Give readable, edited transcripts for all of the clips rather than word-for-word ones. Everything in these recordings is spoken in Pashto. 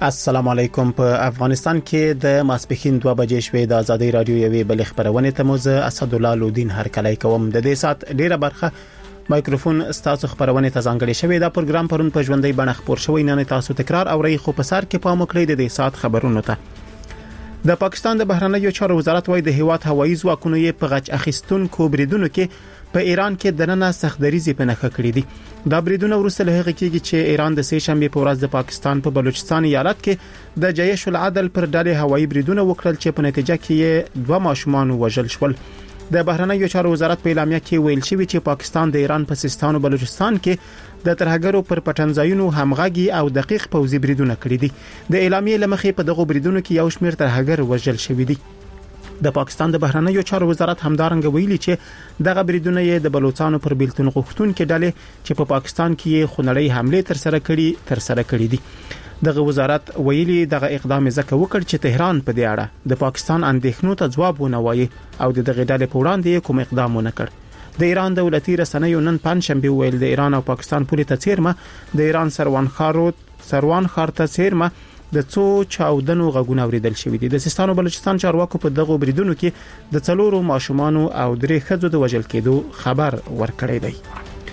السلام علیکم. په افغانستان کې د ماسپښین 2 بجې شوې د ازادي رادیو یوې بل خبرونه ته موزه اسد الله لودین هر کله کوم د دې سات ډیره برخه مایکروفون ستاسو خبرونه ته ځانګړې شوې دا پروګرام پرون په ژوندۍ بڼه خبر شوی نه تاسو تکرار اورئ خو په سر کې پام وکړئ د دې سات خبرونو ته د پاکستان د بهرنیو چارو وزارت وايي د هیواد هوایي ځواکونو یې په غچ اخیستونکو بریدونو کې په ایران کې دننه سختدریزي په نخښه کړې دي. دا بریدونه وروسته له هغه کېږي چې ایران د سه شنبه په ورځ د پاکستان په بلوچستان ایالت کې د جیش العدل پر ډلې هوایي بریدونه وکړل چې په نتیجه کې 2 ماشومان وژل شول. د بهرنیو چارو وزارت په اعلامیه کې ویل شوی چې پاکستان د ایران په سیستان او بلوچستان کې د ترهګرو پر پټنځایونو همغږي او دقیق پوځي بریدونه کړی دي. د اعلامیې لمخې په دغه بریدونو کې یو شمېر ترهګر وژل شوی دي. د پاکستان د بهرنیو چارو وزارت همدارنګ ویلي چې دغه بریدونه یې د بلوچستان پر بیلتون غوښتونکو ډلې چې په پاکستان کې خونړۍ حمله تر سره کړې دي. دغه وزارت ویلي دغه اقدام زکه وکړ چې تهران په دې اړه د پاکستان اندېښنو ته ځواب ونه وایي او د دغه ډلې په وړاندې کوم اقدام ونه کړ. د ایران دولتي رسنیو نن پنځشنبه ویل د ایران او پاکستان پولې ته چیرمه د ایران سروان خار ته چیرمه د څو چاودنو غږونه اوریدل شوې دي. د سیستان او بلوچستان چارواکو په دغه بریدونو کې د 4 ماشومان او 3 ښځو د وژل کېدو خبر ورکړی دی.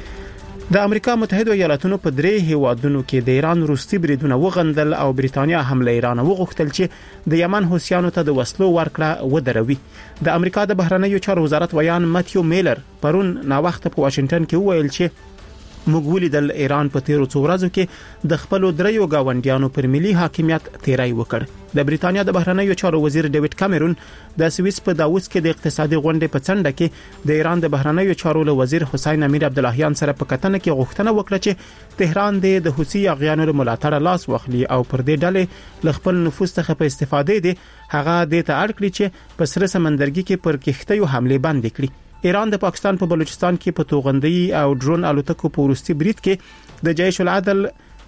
د امریکا متحده ایالاتونو په 3 هیوادونو کې د ایران روسي بریدونه وغندل او بریتانیا هم له ایران وغوښتل چې د یمن حوثیانو ته د وسلو ورکړه ودروي. د امریکا د بهرنیو چارو وزارت ویان ماتیو میلر پرون نا وخت په واشنگټن کې وویل چې موږ ولیدل ایران په تیرو څو ورځو کې د خپل دریو گاونډیانو پر ملي حاکمیت تیرای وکړ. د بریتانیا د بهرنیو چارو وزیر ډیوډ کامرون د سویس په داووس کې د اقتصادي غونډې په څنډه کې د ایران د بهرنیو چارو وزیر حسین امیر عبداللهیان سره په کتنه کې غوښتنه وکړه چې تهران د حوثي اغیانو ملاتړ لاس واخلي او پر دې ډلې ل خپل نفوذ څخه په استفادې دي هغه د ته اړ کړی چې په سره سمندرګي کې پر کښتیو حمله بند کړي. ایران د پاکستان په بلوچستان کې په توغندۍ او ډرون الوتکو په ورستي برید کې د جیش العدل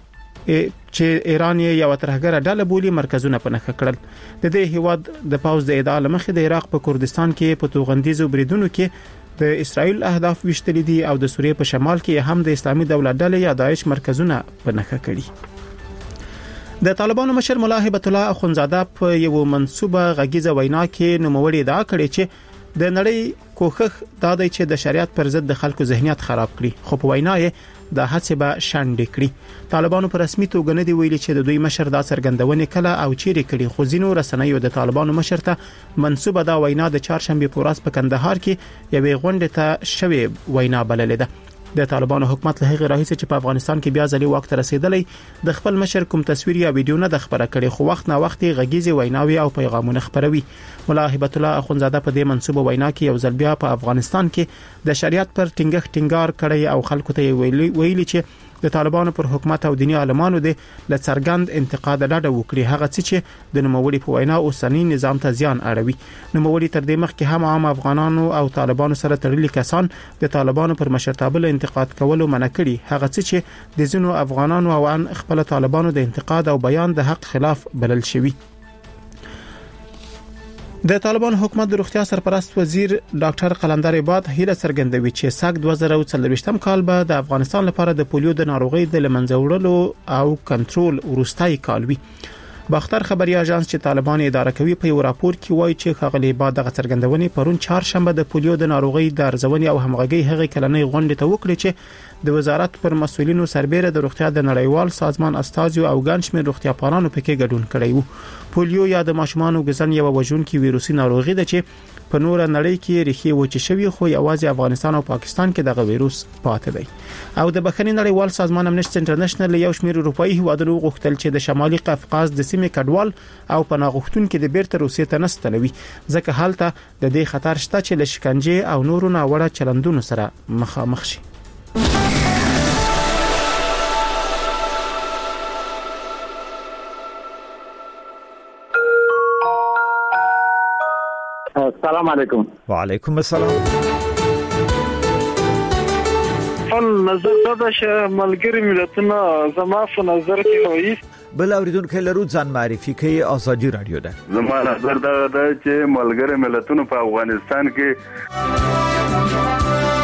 چې ایران یو ترهګر ډله بولی مرکزونه په نخښه کړل. د دې هیواد د پاوز د ادعا لمخې د عراق په کردستان کې په توغندیزو بریدونو کې د اسرائیل اهداف وشتل دي او د سوریې په شمال کې هم د اسلامي دولت ډلې یا داعش مرکزونه په نخښه کړي. د طالبانو مشر مولا هبت الله اخونزاده په یو منسوبه غږیزه وینا کې نوموړي ادعا کړې چې د نړۍ کوښښ دا دی چې د شریعت پر ضد د خلکو ذهنیت خراب کړي خو په وینا یې د هڅې به شاندې کړي. طالبانو په رسمي توګه نه دی ویلي چې د دوی مشر دا څرګندونه کله او چیرې کړي خو ځینو رسنیو د طالبانو مشر ته منسوبه دا وینا د چهارشنبه په ورځ په کندهار کې یوې غونډې ته شوې وینا بللې ده. د طالبانو حکومت له هغه راهیسې چې په افغانستان کې بیا ځلې وخت رسیدلې د خپل مشر کوم تصویر یا ویډیو نه د خبره کړي خو وخت نه وخت غږیزي ویناوي او پیغامونه خبروي. مولا هبت الله اخونزاده په دې منسوبه وینا کې یو ځل بیا په افغانستان کې د شریعت پر ټینګار کړي او خلکو ته ویلي چې د طالبانو پر حکومت او دیني عالمانو د لڅرګند انتقاد ډډه وکړي هغه څه چې د نوموړي په وینا اوسنی نظام ته زیان اړوي. نوموړي تر دې مخکې هم عام افغانانو او طالبانو سره تړلي کسان د طالبانو پر مشرتابه انتقاد کولو منع کړي هغه څه چې د ځینو افغانانو او ان خپل طالبانو د انتقاد او بیان د حق خلاف بلل شوی. د طالبان حکومت د روغتیا سرپرست وزیر ډاکټر قلندر عباد هیله څرګندوي چې ساګ 2024 کال به د افغانستان لپاره د پولیو د ناروغۍ د لمنځه وړلو او کنټرول ورستای کال وي. باختر خبري اژانس چې طالبان اداره کوي په یو راپور کې وایي چې خغلی بعد د څرګندونې پرون چهارشنبه د پولیو د ناروغۍ د ارزونې او همغږي هغه کلنۍ غونډه ته وکړي چې د وزارت پر مسؤلینو سربېره د روغتیا د نړیوال سازمان استازیو او ګڼشمیر روغتیا پالانو پکې ګډون کړی وو. پولیو یا د ماشومانو ګزن یو وژونکي ویروسي ناروغي ده چې په نور نړۍ کې ریښې وچې شوی خو یوازې افغانستان او پاکستان کې دغه ویروس پاتې دی. او د بخښنې نړیوال سازمان امنیسټي انټرنیشنل یو شمېر اروپאי هیوادونو غوښتل چې د شمالي قفقاز د سیمې کډوال او پناه غوښتونکو د بیرته روسیې ته نستنوي ځکه حالت د دې خطر شته چې له شکنجې او نورو ناوړه چلندونو سره مخامخ شي. السلام علیکم. وعلیکم السلام. نظر دا چې ملګری ملتونه زما په نظر کې وایي بل اوریدونکو لرو ځان معرفي کوي ازادي رادیو ده. زما نظر دا چې ملګری ملتونه په افغانستان کې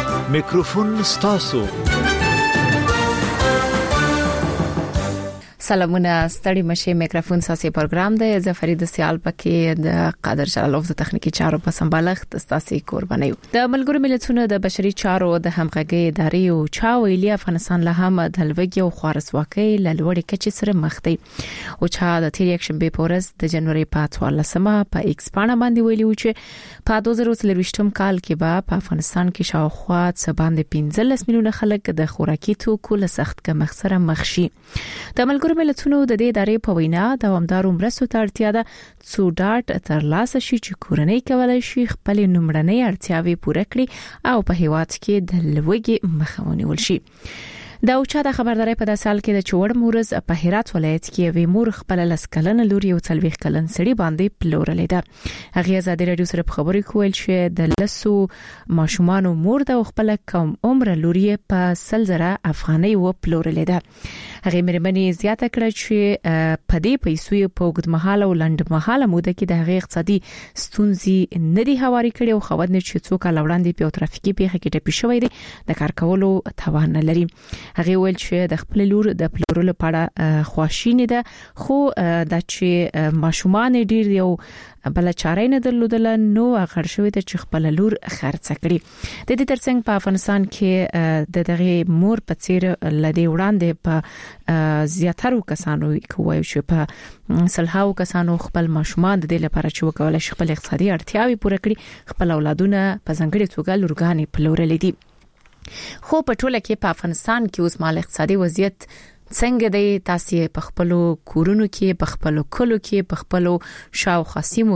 میکروفون ستاسو. سلامونه ستړي مشه میکروفون ساسي پروګرام د زفرید سیال پکې د قادر جلالوف د تخنیکی چارو په سمبالښت ستاسي قرباني د ملګرو ملتونو د بشري چارو د همغږي ادارې او چا ویلي افغانستان له هم د لوګي او خوارسواکۍ له لوړې کچې سره مخ دی او چا د تیر اکشن به پورس د جنوري په 14مه په ایکس باندې باندې ویلي و چې په 2023م کال کې به په افغانستان کې شاوخوا څه باندې 15 میلیونه خلک د خوراکي توکو له سخت کمښت سره مخ شي د ملګرو ملتونو د دې ادارې په وینا دوامدارو مرستو ته اړتیا ده څو ډاټ ترلاسه شي چې کورنۍ کولای شي خپل نمړنۍ اړتیاوې پوره کړي او په هیواد کې د لوګي مخه ونیول شي دا او چا د خبرداري په داسال کې د چوړ مورز په هرات ولایت کې وی مور خپل لسکلن لوري او تلويخ کلن سړي باندې پلورلې ده هغه آزاد رادیو سره په خبري کول چې د لسو ماشومان مور د خپل کم عمر لوري په سلزره افغاني و پلورلې ده هغه مېرمنې زیاته کړه چې په دې پیسو په وګړمحاله او لنډمحاله موده کې د هغه اقتصادي ستونزې ندي هواري کړي او خو نه چې څوک لاوړاندې په ترافیکي پیښه کې ټپي شوی دي د کار کولو توان لري هغه ویل چې د خپل لور د پلورلو لپاره خواشینی ده خو د چې ماشومان ډیر یو بل چارې نه درلودل نو اخر شوی ته چې خپل لور خرڅ کړي د دې ترڅنګ په افغانستان کې د دغه مور په څیر لدی وړاندې په زیاترو کسانو کوي چې په سلهاو کسانو خپل ماشومان د دې لپاره چې وکولای شي خپل اقتصادي اړتیاوې پوره کړي خپل اولادونه په ځنګړي توګه لورګانې پلورلې دي خو په ټوله کې په افغانستان کې اوس مال اقتصادي وضعیت څنګه دی تاسو په خپل کورونو کې په خپل کلو کې په خپل شاو خاصیمو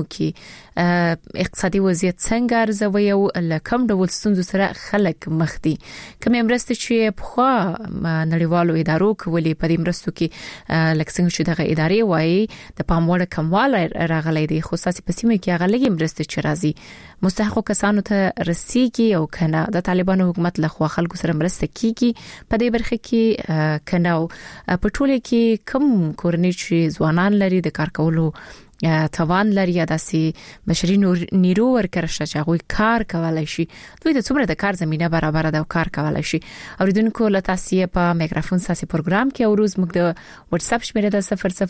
کې اقتصادي وضعیت څنګه ارزوي او لکم ډول ستونزو سره خلک مخ دي کوم مرسته چې په خوا نړیوالو ادارو کولې په دې مرستو کې لکه څنګه چې دغه ادارې وایي د پاموړ کموال راغلي دي خو ساسي پسیمه کې غلګي مرسته چې راځي مستحق کسانو ته رسیږي او کنه د طالبانو حکومت له خوا خلکو سره مرسته کیږي په دې برخه کې کنه په ټوله کې کم کورنۍ چې ځوانان لري د کار کولو توان لري داسي بشري نیرو ورکړه چې هغه کار کولای شي دوی د څومره د کار زمينه برابر ده او کار کولای شي اوریدونکو له تاسو په میکروفون ساسي پروګرام کې او روز موږ د واتس اپ شمیره د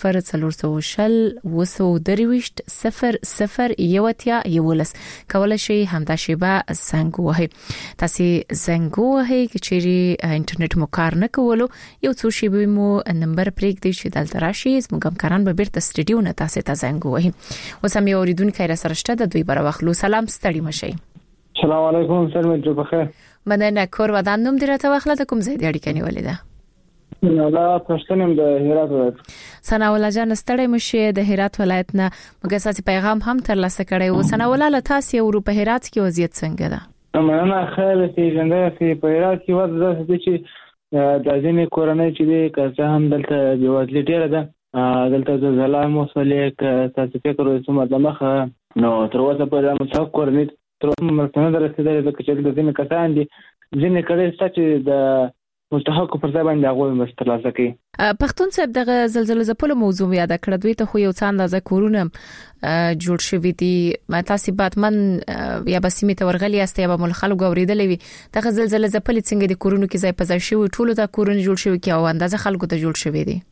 0040 وسودرويشت 00 یوتیا یولس کولای شي همدا شیبه زنګ وهي تاسو زنګ وهي چې انټرنیټ مو کار نه کولو یو څو شی به مو نمبر پریک دی چې دلته راشي زموږ همکاران به بیرته سټډیو نه تاسو ته وای وسم یو اوریدونکو را سره شته د دوی بر واخلو سلام ستړي مشي السلام علیکم سلام جو بخیر مننه کور ودان نوم درته واخله ته کوم ځای دی اړیکه نیولې ده الله پښتنم د هرات ولایت سنا ولا جان ستړي مشي د هرات ولایت نه موږ ساسي پیغام هم تر لاسه کړی و سنا ولا تاسو یو په هرات کې وضعیت څنګه ده مننه خیر سي ژوند سي په هرات کې وضعیت د چې د ځینې کورنۍ چې د که هم دلته د وضعیت ډیره ده دلته د زلام مسلک تاسو فکر وسو مدمخه نو تر اوسه په مصاف کورنۍ تر مرتنه درسیدل د کچل د ځینې کسان دي ځینې کړي چې د مستحق پر ځای باندې هغه مستلاسه کوي پښتون صاحب دغه زلزلې زپلو موضوع یاد کړ دوی ته خو یو څه اندازه کورونه جوړ شوی دي تاسو باتمن یا بسیمه تورغلی است یا به ملخلو غوریدلې وي دغه زلزلې زپلې څنګه د کورونو کې ځای پځای شوی ټولو ته کورونه جوړ شوی کې او اندازه خلکو ته جوړ شوی دي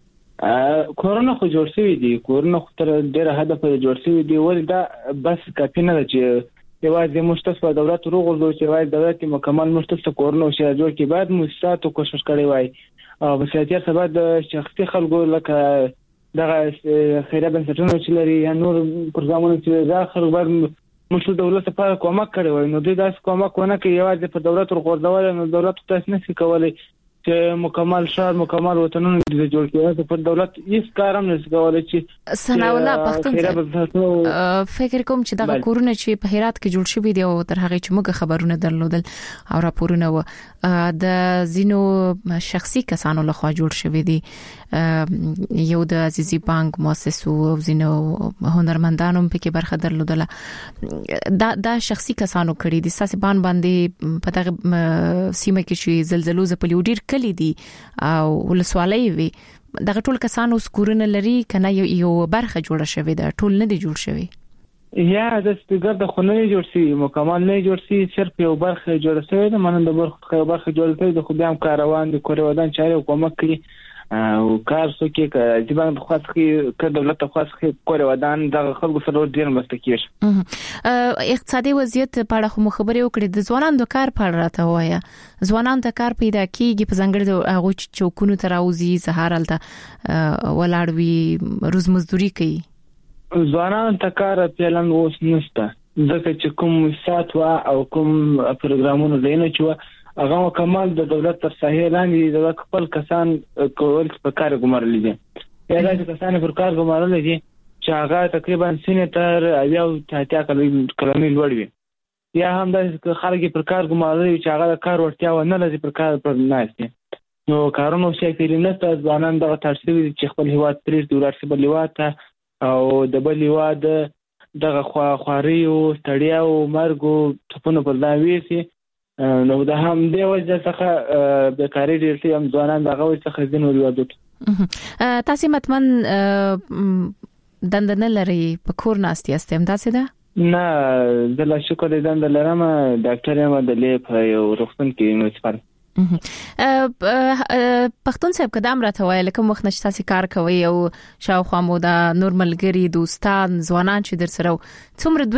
کورونه خو جوړ شوی دي کورونه خو تر ډیره حد پورې جوړ شوی دي ولې دا بس کافي نه ده چې یوازې مشترک دولت روغو چې وایي دولت مکمل مشترک کورونه شي جوړ کی بعد مستاتو کوشش کړي وای او بسیاتي سبب د شخصي خلکو لکه دغه خیریه بنسټونو چې لري یا نور پروګرامونه چې دا خلک بعد مشروع دولت لپاره کومک کړي وای نو دوی داس کومک ونه کوي یوازې په دولت ورغورځول نو دولت تاسو نه کوي چې مکمل شهر مکمل وطنونه د جوړ کېږي په دولت هیڅ کار هم نشي کولای چې سنا الله پښتون فکر کوم چې دا کورونه چې په هرات کې جوړ شوی دی او تر هغه چې موږ خبرونه درلودل او راپورونه و د زینو شخصي کسانو لخوا جوړ شوی دی یو د عزیزي بانک مؤسسو او زینو هنرمندانو په کې برخه درلودله دا شخصي کسانو کړی دي ساسي باندې په دغه سیمه کې چې زلزلو زپلی ډیر کلی دي او ولسوالۍ وي دغه ټول کسانو سکورونه لري کنه یو برخه جوړه شوی ده ټول نه دي جوړ شوی یا د سپیکر د خونه جوړ شي مکمل نه جوړ شي صرف یو برخه جوړه شوی ده مننه د برخه جوړه شوی د خو بیا هم کاروان د کور ودان چاري کومک کړي او کار څه کې چې باندې خاص کې ک دولت خاص کې کور ودان د خلکو سره ډیر مستکیږي. اقتصادي وضعیت په اړه خو خبرې وکړې، د ځوانانو د کار په اړه راته وایا. ځوانان ته کار پیدا کیږي په ځنګړي د هغه چوکونو تر اوزي سهار الته ولاړوي روز مزدوري کوي. ځوانان ته کار پیلن اوس نشته ځکه چې کوم سات وا او کوم پروګرامونه دینه چې هغه کمال د دولت تر ساحې لاندې د خپل کسان کول په کار ګمارل دي. یا د کسان پر کار ګمارل دي چې هغه تقریبا سینټر یا تاتیا کلمې لوړ وي، یا هم د خلک پر کار ګمارل چې هغه د کار ورتیا و نه لري پر کار پر ناشته. نو کارونو چې کېږي نه ځوانان دغه ترسوي چې خپل هیواد پرېږدي ورته بل هیواد ته او د بل هیواد دغه خواري او ستړیا او مرګ او ټپونه پر لاوي سي. نو د هم دی وجه څخه بیکاری ډیر شي، هم ځوانان دغه وجه څخه ځین ولودت. تاسو متمن دندنه لري په کور ناستي استم تاسو ده؟ نه د لا شکر دند لرم، ډاکټر یم د لیپ یو روغتون کې مسفر. پښتون صاحب قدم راته وایي کوم وخت نشته تاسو کار کوي او شاوخوا مو د نورمالګری دوستان ځوانان چې در سره څومره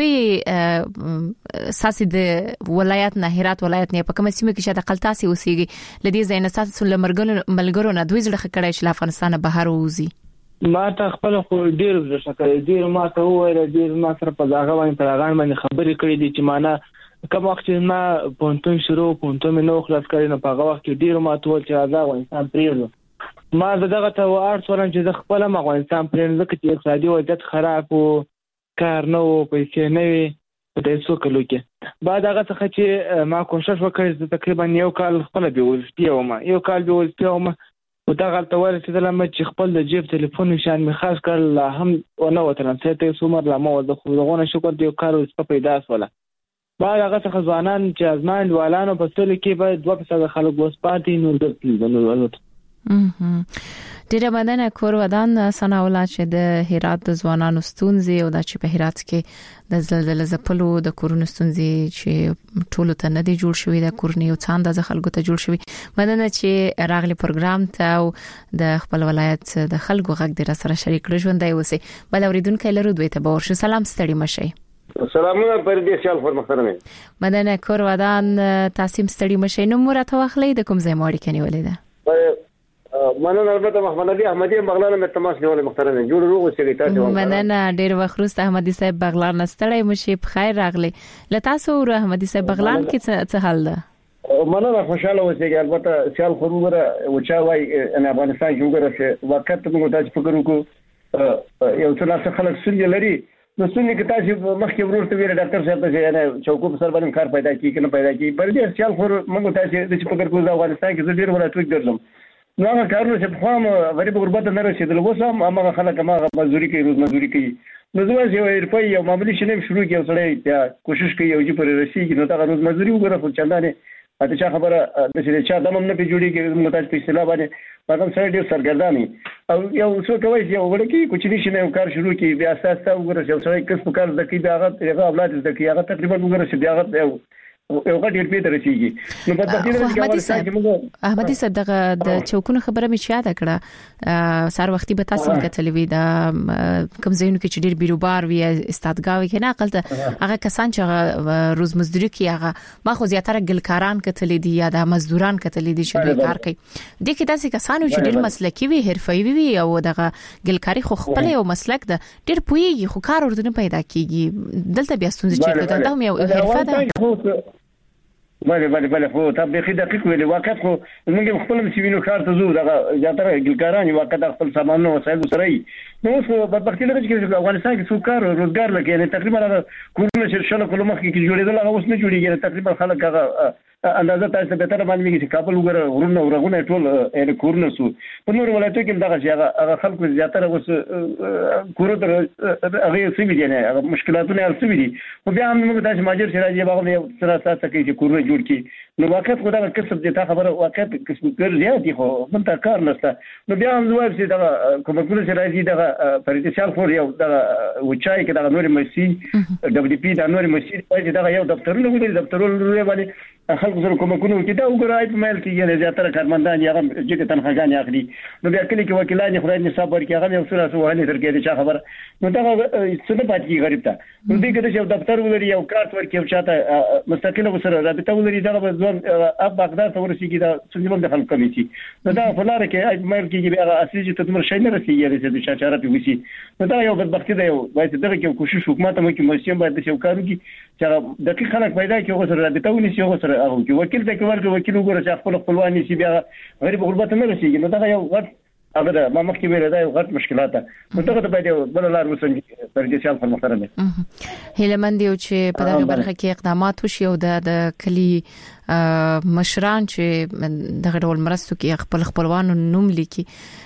دوی ساسي د ولایت نه هرات ولایت نه په کومه سیمه کې شاته قلتاسي اوسېږي لدی زین ساسو لمرګرو نه دوی زړه کړای چې افغانستان بهر ووزي. ما ته خپل خو ډیر ځکه ډیر ما ته وایي ډیر ما سره په ځاګه باندې پراغان باندې خبرې کړې دي چې معنا کوم وخت چې ما پونتون شروع پونتون نو خلاص کړی نو په هغه وخت کې ډیر ما ټول چې افغانستان پریږدو. ما دغه ته ارڅ ورن چې خپل افغانستان پریږدم ځکه چې اقتصادي وضعیت خراب او کار نه او پیسې نه وي په دې څو کلو کې. بعد هغه څخه چې ما کوشش وکړ تقریبا یو کال خپل به وځپیوم او دا غلطه وایي چې لمه چې خپل د جیب ټلیفون نشان می خاص کړل هم ونه وترن ته څومره لا مو د خو شکر دی کار اوس په پیدا سواله. بعد هغه څخه ځوانان چې ازمان والانو په ټول کې به 2% خلک وس پاتې نور ګرځي. ډیره مننه کور ودان سنا ولا چې د هرات د ځوانانو ستونزې او د چې په هرات کې د زلزلې زپلو د کورونو ستونزې چې ټول ته نه دی جوړ شوی د کورنۍ او څاند د خلکو ته جوړ شوی. مننه چې راغلي پروګرام ته او د خپل ولایت د خلکو غږ در سره شریک ژوندای اوسئ. بل اوریدونکو لرو دوی ته باور شو. سلام ستړي مشي. سلامونه پر دې سیال فور محترمه. مننه کور ودان تاسو ستړي مشي. نو مرته واخلې د کوم ځای ماړي کني ولیدا. مننه البته محمد علي احمدي بغلان مې تماس نیولې محترمه جوړ روغ اوسئ تاسو. مننه ډیر وخت احمدي صاحب بغلان نستړی مشي په خیر راغلی. لتاسو ور احمدي صاحب بغلان کې څه حال ده؟ مننه خوشاله اوسئ. البته سیال خور وګره او چا وای ان افغانستان کې وګره چې وخت موږ تاسو فکر وکړو یو څه خلک سولې لري نو څنګه کې تاسو مخکې ورته ویل ډاکټر صاحب ته چې چوکو په سر باندې کار پیدا کیږي نه پیدا کیږي پر دې سیال خور موږ تاسو د فکر کوو افغانستان کې ډیر ولایتونه ګرځم نو هغه کارونه چې په خام غریب غربت نه رسیدل وسم هغه خلک هغه مزدوري کوي روز مزدوري کوي نو زما چې روپۍ یو معمولی شنه شروع کیو سره کوشش کوي او چې پر رسیږي نو دا روز مزدوري وګوره خو چندانه اته چا خبره د چې چا دمم نه پیجوړي کې موږ تاسو په اصطلاح باندې هغه سره ډیر سرګرداني او یو څه کوي چې وګړي کوچنی شنه کار شروع کوي بیا اساسا وګوره چې سره کس په کار د کې هغه اولاد د کې هغه تقریبا وګوره چې بیا هغه یو غټ پیټر رسیږي نو په دغه کې احمدي صاحب د چوکونو خبره مې یاد کړه سار وختي به تاسو کتلې وي دا کوم ځایونو کې چې ډیر بیروبار وي استادګاوي کې نه عقلته هغه کسان چې روز مزدوري کوي هغه ما خو زیاتره ګلکاران کتلې دي یا د مزدوران کتلې دي چې دوی کار کوي د کې تاسو کسانو چې ډیر مسلکي وي حرفي وي او دغه ګلکاري خو خپل یو مسلک ده ډیر پويږي خو کار ورته پیدا کیږي دلته بیا ستونزې چې دا هم یو حرفه ده بله خو تابع دقیق ویلي واقعیت خو موږ خپل مسیوینو کار ته زو دغه زیاتره ګلکاران واقعیت خپل سامان او وسایل سره نو اوس په بدبختي لري چې افغانستان کې څو کار روزګار لکه یعنی تقریبا کورونه چې شل کلو مخکې کې جوړېدل هغه اوس نه جوړیږي تقریبا خلک هغه اندازه تاسو به تر باندې چې کابل وګره ورونه ورغونه ټول یعنی کورونه سو په نور ولایتونو کې دغه چې هغه خلکو زیاتره اوس کورو تر هغه سیمه دي نه هغه مشکلاتونه هر څه دي خو بیا هم موږ تاسو ماجر چې راځي باغ نه سره تاسو کې چې کورونه جوړ کی نو واقعیت خو دا کسب دي تا خبره واقعیت کسب ګرځي دي خو من تا کار نشته نو بیا هم زوال چې دا کومکونه چې راځي دا فريديسال خور یو دا وچای کې دا نور مسي دبليو پی دا نور مسي چې دا یو دفترونه ولې دفترونه باندې خلک سره کومکونه کې دا وګورای په مېل کې یې زیاتره کارمندان یې هغه چې تنخواګان اخلي نو بیا کلی کې وکیلان خدای نصاب ورکړي هغه یو څه وانه ترکې دي خبر نو دا څه نه پاتې غریب ته نو دې کې چې دفتر ولري یو کارت ورکړي او چاته مستقله سره رابطه ولري دا به ځوان اب بغداد ته ورسیږي دا څنګه د خلک کمیټي نو دا فلاره کې مېل کې بیا اصلي چې تدمر شي نه رسیږي چې د چاره په وسی نو دا یو بدبختی دی باید دغه کې کوشش حکومت هم کې مسیم باید چې کارو کې چې دقیق خلک پیدا کې هغه سره رابطه ونیسي هغه سره هغه کې وکیل ته ورکړي وکیل وګوره چې خپل خپلوان نشي بیا غریب غربت نه رسیږي نو دا یو غټ هغه ما مخکې ویل دا یو غټ مشکلات نو دغه باید بل لار وسنګي پرځي په محترمه هیلمند یو چې په دغه برخه کې اقدامات وشي او د کلی مشران چې دغه ډول مرستو کې خپل خپلوانو نوم لیکي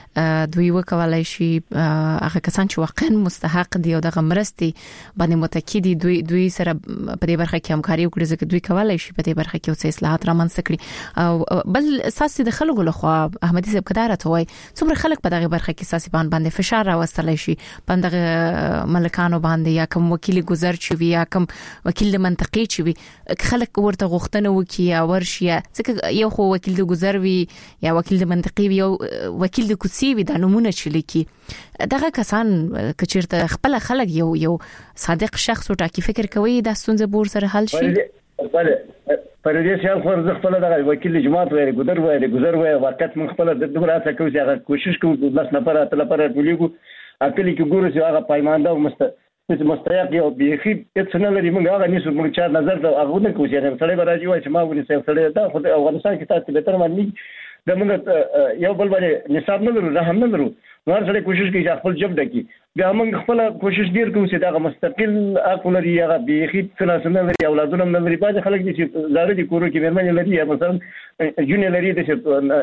دوی وکولای شي هغه کسان چې واقعا مستحق دي او دغه مرستي باندې متکیدي دوی سره په دې برخه کې همکاري وکړي ځکه دوی کولای شي په دې برخه کې اوس اصلاحات رامنځته کړي او بل اساسي د خلکو لخوا احمدي صاحب قدرت وای څومره خلک په دغه برخه کې اساسي باندې فشار راوستلای شي په دغه ملکانو باندې یا کوم وکیل گذر چي وي یا کوم وکیل منطقي چي وي خلک ورته غوښتنه وکي یا ورشي ځکه یو خو وکیل د گذر وي یا وکیل منطقي وي او وکیل د وی د نمونه چلیکي دغه کسان کچیرته خپل خلک یو صادق شخص او ټاکي فکر کوي د ستونزې بور سره حل شي بله پر دې سیال خور ز خپل دغه وکیل جماعت وایي گذر وایي واقعیت من خپل د دغه راځه کوي چې کوشش کوي بس نه پر اتل پر ټولېګو اکلی کې ګورو چې هغه پایمانده مستحق یو بيخي هیڅ نه لري موږ هغه نشو موږ چار نظر ته هغه نه کوي چې سړی راځي وایي چې ما ونی سړی دا خو افغانستان کې تاسو به تر باندې د موږ یو بل باندې نصاب نه لرو رحم نه لرو نور سره کوشش کوي چې خپل جب دکی بیا موږ خپل کوشش ډیر کوو چې دا مستقل عقل لري هغه بيخي څه نه لري اولادونه نه لري باید خلک دي چې زاره دي کورو کې مېرمن لري مثلا جون لري د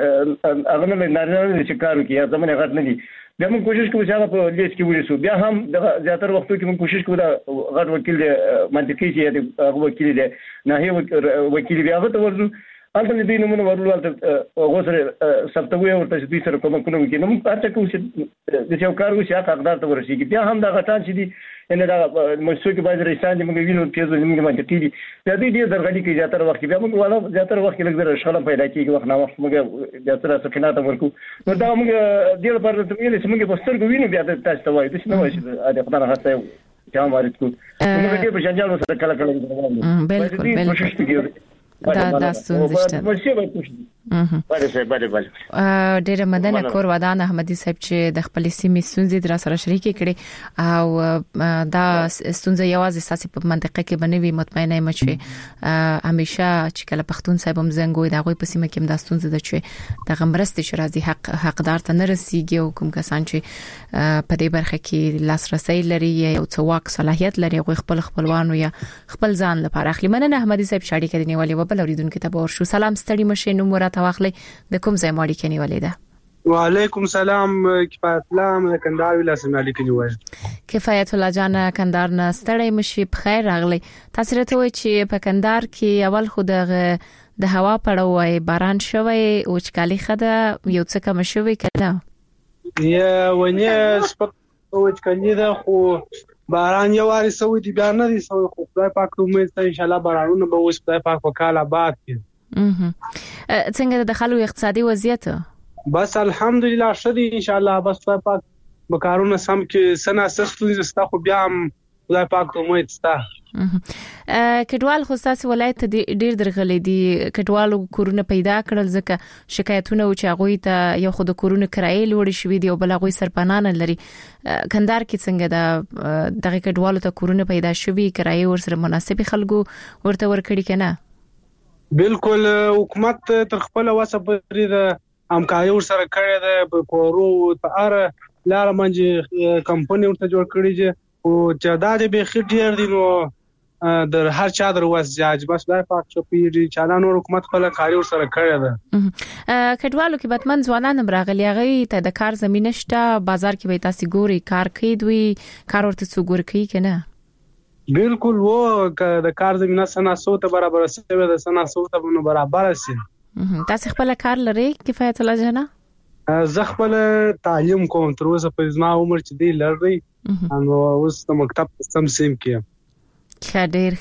چې هغه نه نارینه چې کارو کې یا زمونه غټ نه دي بیا موږ کوشش کوو چې هغه په لیست کې ورسو بیا هم د زیاتره وختو کې موږ کوشش کوو دا غټ وکیل منطقي چې هغه وکیل دی نه هي وکیل بیا هغه ته ورسو البته دې نمونه ورول هغه سره سپتوي او تاسو دې سره کوم کې نو تاسو کوم چې د یو کار وشي هغه حقدار ته ورسیږي بیا هم دا غټان چې دي ان دا مسوي کې باید رئیسان دې موږ وینو چې زموږ باندې تیری دا دې درغلي کې زیاتره وخت بیا موږ ولا زیاتره وخت لږ زره شغله پیدا کیږي وخت نه وخت موږ زیاتره سکینات ورکو نو دا موږ ډیر پر ته ویل چې موږ په سترګو وینو بیا تاسو ته وایي چې نو وایي چې دا خدای هڅه جام وارد کو موږ دې په جنجال سره کله کله بالکل کوشش کوي دا ستونزه شته ډیره مدنه کور ودان احمدي صاحب چې د خپل سیمې ستونزې در سره شریک کړي او دا ستونزه یوازې ساسي په منطقه کې بنوي مطمئنه یم چې همیشه چې کله پښتون صاحب هم زنګوي دا غوي په سیمه کې د ستونزه د چې د غمرستي شرازي حقدار ته نه رسیږي او کوم کسان چې په دې برخه کې لاسرسي لري یا څو واک صلاحيت لري غوي خپلوانو یا خپل ځان لپاره اخلي مننه احمدي صاحب شاړي کړي نیولې بل اوریدونکو ته ورشو سلام ستړي مشه نو مرته واخلي د کوم ځای ماړي کې نیولې ده وعلیکم سلام کفایت الله من کندهار ولایت مالک نیولې کفایت الله جان کندهار نه ستړي مشه بخیر راغلی تاسو راته وای چې په کندهار کې اول خو د هوا پړوي باران شوی او چکالي خده یو څه کم شوی کنه یا ونی سپک او چکالي ده خو باران یو واري سوي دي بیا نه دي سوي خو خدای پاک ته امید ته ان شاء الله بارانونه به وس خدای پاک وکاله آباد کړي څنګه د خلکو اقتصادي وضعیت بس الحمدلله شدي ان شاء الله بس خدای پاک بکارونه سم کې سنا سستو زستا خو بیا خدای پاک ته امید ستا کډوال خو تاسو ولایت ډیر درغلې دي کډوالو کورونه پیدا کړل ځکه شکایتونه او چاغوي ته یو خود کورونه کرایې لوړ شوې دي او بل غوي سرپنان لري کندهار کې څنګه دغه کډوالو ته کورونه پیدا شوې کرایې ورسره مناسب خلکو ورته ورکړي کنه بالکل حکومت تر خپل واسه پرې د همکاري ورسره کړې ده په کورو په اړه لار منځ کمپنی ورته جوړ کړی او چې دا د بخیر ډیر دي نو در هر چا در وځي بس دا پاک چپی چالانو حکومت خپل کاری ورسره کړی ده کډوالو کې بتمن ځوانان راغلي هغه ته د کار زمينه شته بازار کې به تاسو ګوري کار کوي دوی کار ورته څو ګور کوي کنه بالکل وو د کار زمينه سناسو ته برابر شوی د سناسو ته نو برابر شي. تاسو خپل کار لري کفایت الله جنا؟ زه خپل تعلیم کوم تر اوسه په زما عمر چې دی لري نو اوس د مکتب سم سیم کې خډیر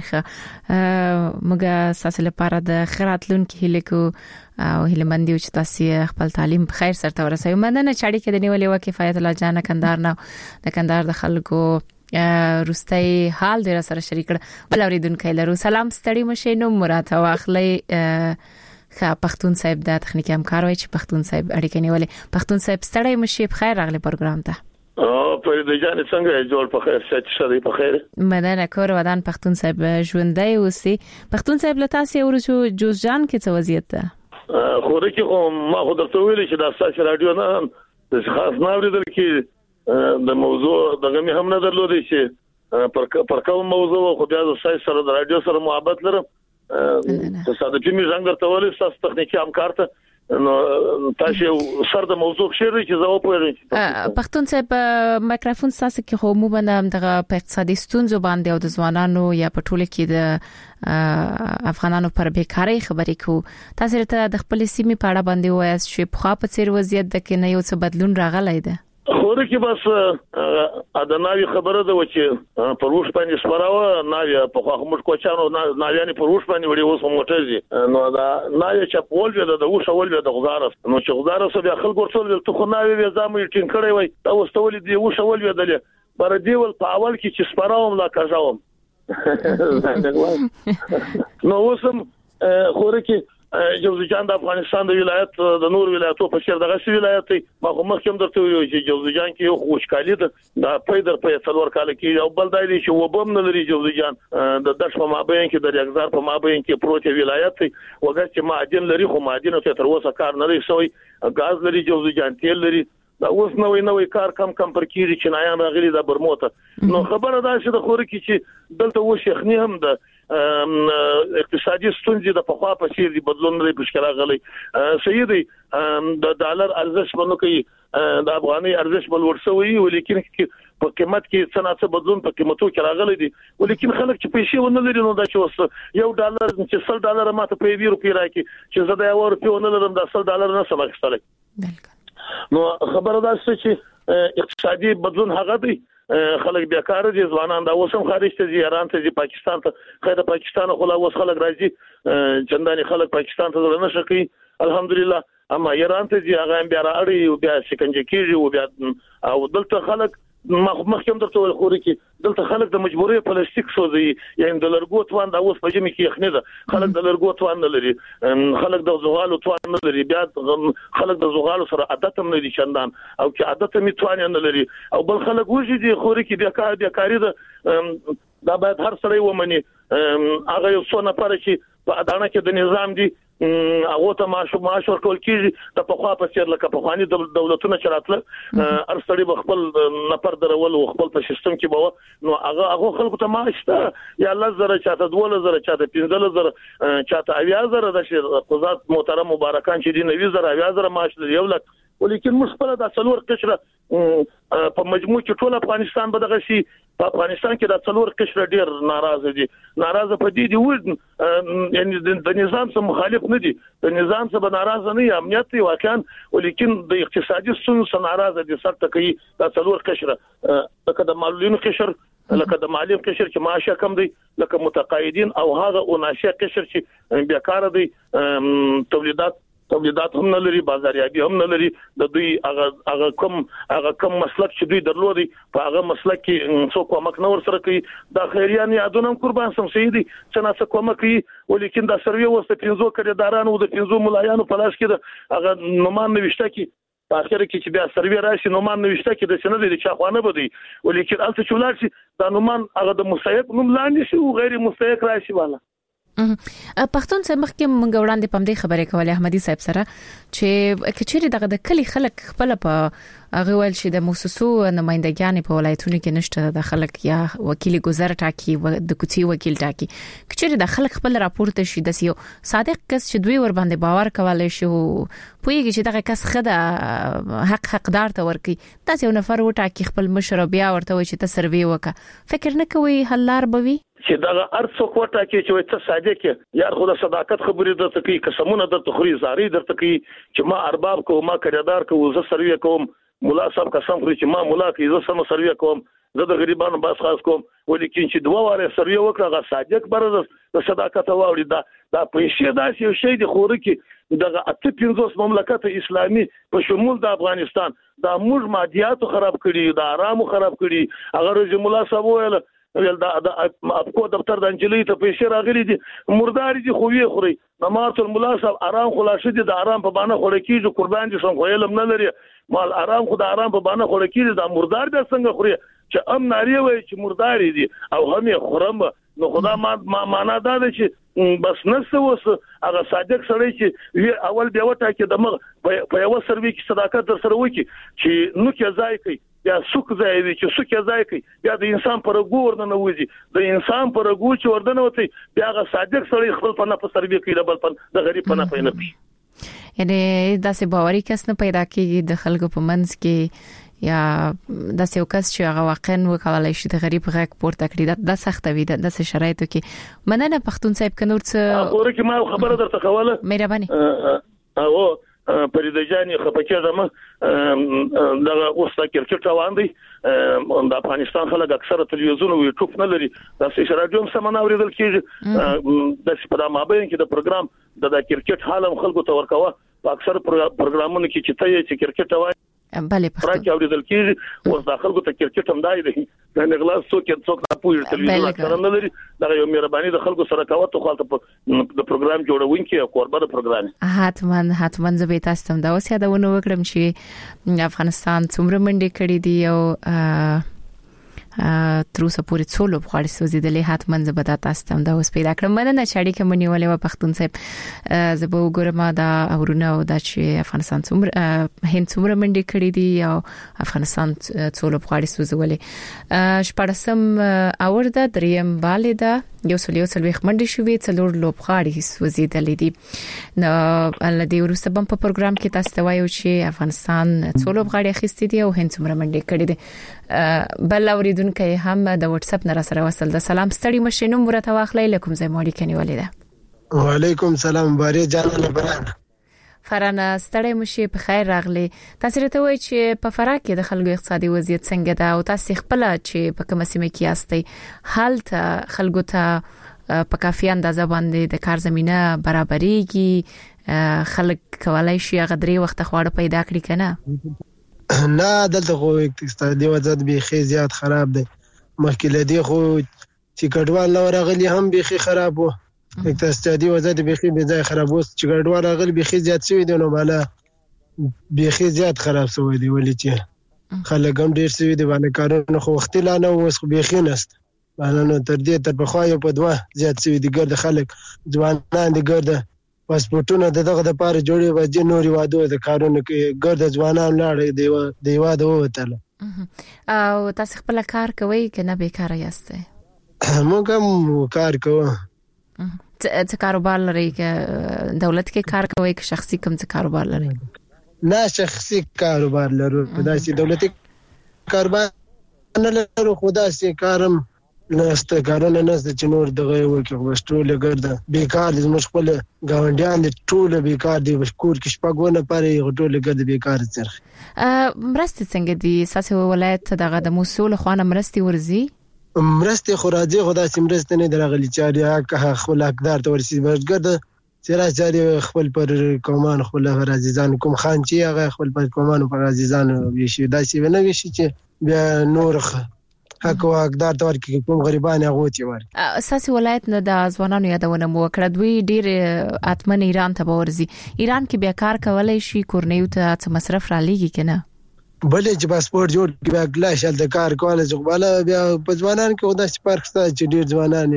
موږ ساسه لپاره د خیراتلون کې هلیکو او هلمندیو چې تاسو خپل تعلیم په خیر سره ورسوي. مننه چاړي کې د نیولې وکي کفایت الله جان کندهار نه د کندهار د خلکو روستي حال در سره شریک کړ. بل اوریدونکو لرو سلام ستړي مشینو مراد واخلي پښتون صاحب د تخنیکی همکار وای چې پښتون صاحب اړیکې نیولې. پښتون صاحب ستړي مشي په خیر راغلي پروګرام ته. فرید جان څنګه جوړ په خیر شې په خیر. مدنه کور ودان پښتون صاحب ژوندۍ اوسي. پښتون صاحب له تاسو ورچو جوز جان کې څه وضعیت ده؟ خو رکه ما خو درته ویل چې د اساس رادیو نه د خاص ناوړي کې د موضوع دغه مې هم نه درلودي چې پر کوم موضوع خو بیا د اساس سره د رادیو سره محبت لرم. تصادفي مې څنګه درته ویل چې تخنیکی همکار ته نو تاسو سر د موضوع شری چې زه وپوهیږم. پښتون صاحب مایکروفون تاسو کې خو مو باندې دغه په اقتصادي ستونزو باندې او د ځوانانو یا په ټوله کې د افغانانو پر بیکاری خبرې کو. تاسو ته د خپل سیمې په اړه باندې وایي چې په خاطر څیر وضعیت د کې نه یو څه بدلون راغلی دی. خو کې بس ادناوی خبره ده چې پروش باندې سپراوه ناوی په خو موږ کوچانو ناویانی پروش باندې وړي اوس موټرزي نو دا ناوی چې په ول د وشول د غزارس نو چې غزارس بیا خلک ورسول ته خو ناوی وې زامو ټینګ کړی وای دا وستول دی وشول ودل بر دیول په اول کې چې سپراوم لا کاژاوم نو اوسم خو کې جوزجان د افغانستان د ولایت د نور ولایتو په شر دغه ولایت ما خو مخکې درته ویل چې جوزجان کې یو خوشکالي ده د پیدر په څلور کال کې او بل دایلی چې وبم نه لري جوزجان د دښ په مابین کې د یکزار په مابین کې پروت ولایت وګر چې معدن لري خو معدن ته تر اوسه کار نه لري سوی غاز لري جوزجان تیل لري دا اوس نوې کار کم پر کیږي چې نایان راغلي د برموته نو خبره ده چې د خور کې چې دلته و شیخنی هم د اقتصادي ستونزې د پخوا په څیر دي بدلون لري مشکل غلي سیدي د ډالر ارزش باندې کوي د افغاني ارزش بل ورسوي ولیکن په قیمت کې څنګه بدلون په قیمتو کې راغلي دي ولیکن خلک چې پیسې ونه لري نو دا چې وس یو ډالر چې $100 ماته په 2 روپیا راکې چې زه د 1 روپیا ونه لرم د $100 نه سم اخیستل نو خبره ده چې اقتصادي بدلون هغه دی خلک بیکار دي ځوانان دا اوسم خارج ته ایران ته پاکستان ته خیر پاکستان خو لا اوس خلک راځي چنداني خلک پاکستان ته نه شي الحمدلله اما ایران ته هغه بیا راړي او بیا شکنجه کیږي او بیا او دلته خلک مخکې درته ول خوري کې دلته خلک د مجبوري پلاستیک سوزي یعنی د لرګو توان دا اوس په جمی کې یخنه ده خلک د لرګو توان نه لري خلک د زغالو توان نه لري بیا خلک د زغالو سره عادت هم نه دي چندان او چې عادت می توان نه لري او بل خلک وږي دي خوري کې بیکاری ده دا باید هر سړی ومني هغه یو څو نفر چې په اډانه کې د نظام دي هغه ته معاش ورکول کیږي د پخوا په څیر لکه پخوانی دولتونه چراتله ارسړي بخپل نفر درول او خپل په سیستم کې بو نو هغه خلکو ته معاش ته یا الله زره چاته 2000 چاته 15000 چاته 20000 د قضات محترم مبارکان چې دي 90000 معاش لري یو لک ولیکن مشکله د څلور قشره په مجموع کې ټول افغانستان به دغه شي په افغانستان کې د څلور قشره ډیر ناراضه په دې دی یعنی د نظام سره مخالف نه دي د نظام سره ناراضه نه امنیت دی واقعا ولیکن د اقتصادي ستونزو سره ناراضه دي سره کوي د څلور قشره لکه د معلولینو قشر لکه د معلم قشر چې معاش کم دی لکه متقاعدین او هغه او ناشئ قشر چې بیکاره دي تولیدات هم نه لري بازاریابي هم نه لري د دوی هغه کم مسلک چې دوی درلودي په هغه مسلک کې څوک کومک نه ور سره کوي د خیریان یادونه قربان سم سیدي څنګه کومک کوي ولیکن دا سروي وسته 500 کړهدارانو د 500 ملایانو په لاس کې د هغه نومان نوښته کې په اخر کې چې بیا سروي راشي نومان نوښته کې د سند دي چې خوانه بده ولیکن الته چولار شي دا نومان هغه د مستحق نوم لاندې شي او غیر مستحق راشي والا پښتون څخه مخکې مونږ وړاندې پم دې خبرې کولې احمدي صاحب سره چې کچېری دغه د کلی خلک خپل په هغه ول چې د موسسو نمائندګان په ولایتونو کې نشته د خلک یا وکیل گذر ټاکي د کوڅې وکیل ټاکي کچېری د خلک خپل راپورته شي د یو صادق کس چې دوی ور باندې باور کولای شي پوهیږي چې دغه کس خدای حقدار ته ورکی تاسو یو نفر وټاکي خپل مشر بیا ورته وي چې ته سروي وکړه فکر نه کوي حلار بوي چې دا ارڅ کوټه کې چې ته صادق یار خو د صداقت خبرې درته کوي قسمونه درته خوري زاري درته کوي چې ما ارباب کوم ما کړهدار کوم زه سروي کوم مولا صاحب قسم خوري چې ما مولا کې زه سم سروي کوم زه د غریبانو باس خاص کوم ولیکن چې دوه واره سروي وکړه غا صادق برز د صداقت واوري دا پیسې داسې یو شی دی خور کې دغه 85 مملکت اسلامي په شمول د افغانستان دا موږ مادیات خراب کړي دا آرام خراب کړي اگر چې مولا صاحب ویل دا اپکو دفتر د انجلۍ ته پیسې راغلي دي مرداري دي خوې خوري نماز الملا صاحب آرام خلاص دي د آرام په باندې خور کېږي قربان دي څنګه علم نه لري مال آرام خو د آرام په باندې خور کېږي دا مردار د څنګه خوري چې ام ناری وي چې مرداري دي او هم خورم نو خدا ما معنا دا ده چې بس نسته وس هغه صادق سړی چې اول بیا وټا کې د مغ په یو سروي کې صداقت در سره وکي چې نو کې ځای کوي یا سوک ځای وي چې سوک ځای کوي یا د انسان پر ګور نه وځي د انسان پر ګور چې وردن وتی بیا هغه صادق سړی خپل په نه په سروي کې بل په د غریب په نه پېنه پی یعنی دا سه باوري کس نه پیدا کیږي د خلکو په منځ کې یا د سیو کس چې هغه واقعا وکولای شي د غریب غږ پورته کړی دا سخت وي د شرایطو کې مننه پښتون صاحب کنور څه اوري کې ما خبره درته کوله مهرباني او پرېد جاني خپکه زما دغه اوسه کرکټ روان دي د افغانستان خلک اکثره تلویزیون او یوټیوب نه لري د سې رادیو هم سم اوریدل کیږي د سپدا مابین کې د پروګرام د کرکټ حالم خلکو ته ورکوه په اکثر پروګرامونو کې چې کرکټ وایي بله پښتو اوریدل کیږي اوس داخل کو ته کرکټ هم دای دی د نغلاس څوک نه پوهیږي تلویزیون اکثر نه لري دا یو مهرباني د خلکو سره کاوه ته خپل د پروګرام جوړونکي او قربانه پروګرام حتمن زه به تاسو ته دا اوس یادونه وکړم چې افغانستان څومره منډي کړې دي او تر اوسه پورې څولو بغاړي سوزیدلې حتمن زه به تاسو ته دا اوس پیدا کړم مننه چې اړیکه مونږ نیولې و پښتون صاحب زه به وګورم دا اورونه او دا چې افغانستان څومره هند څومره منډي کړې دي او افغانستان څولو بغاړي سوزولې شپږم اورده دریم بالده یو سلیو منډي شوې څلور لوبغاړي سوزیدلې دي نو الدی ورسته بم په پروګرام کې تاسو ته وایو چې افغانستان څولو بغاړي اخیستي دي او هند څومره منډي کړې دي بل اوریدونکو هم د واتس اپ نه سره وصل د سلام ستړي مشینو مرته واخلې لکم زې مولي کني ولیدا وعلیکم سلام باري جان فرانه ستړي مشي په خیر راغلي تاسو ته وایي چې په فراه کې د خلکو اقتصادي وضعیت څنګه ده او تاسو خپل چې په کومه سیمه کې یاستئ حالت خلکو ته په کافي اندازه باندې د کار زمينه برابرېږي خلک کولای شي غدري وخت خواړه پیدا کړي کنه نه دلته خو اقتصادي وضعیت به زیات خراب دی مخکې لدی خو چې کډوال نو راغلي هم به خراب وو اقتصادي وضعیت به ځای خراب وو چې کډوال راغلي به زیات شوی دی نو بالا به زیات خراب شوی دی ولې چې خلک هم ډیر شوی دی باندې کارونه خو وخت لا نه اوس خو به نست باندې نو تر دې تر بخوا یو په دوه زیات شوی دی ګرد خلک ځوانان دي ګرد پاسپورتونه دغه د پاره جوړي وځي نوري وادو د کارونه کې ګرد ځوانان لاړ دی واده وته او تاسو خپل کار کوي کنه بیکاره یاست موږ هم کار کوو څه کاروبار لري کې دولت کې کار کوي که شخصي کوم څه کاروبار لري نه شخصي کاروبار لرو دا چې دولتي کاروبار نه لرو خدا سي کارم نهسته کارونه نهسته چې نور دغه وکړو وشټول ګرځه بیکار دي مش خپل گاونډیان دي ټول بیکار دي کور کې شپګونه پاره ټول ګرځي بیکار څرخ مرسته څنګه دي ساسو ولایت دغه د مسول خوانه مرستي ورزي مرسته خراجي خدا سیمرسته نه درغلي چاري هغه خپل حقدار ته ورسي برګرد چیرې چاري خپل پر قومان خپل عزیزان کوم خان چې هغه خپل پر قومان پر عزیزان وشي داسي نه وشي چې بیا نور حق او حقدار ته ورکی کوم غریبان هغه چي ور اساسي ولایت نه د ځوانانو یادونه مو کړه دوی ډیر اتمن ایران ته ورزي ایران کې بیا کار کولای شي کورنیو ته څه مصرف را لېږي کنه بلې چې پاسپورت جوړ کړي بیا ګلاش د کار کولای ځغواله بیا په ځوانان کې خدای سپارښت چې ډیر ځوانان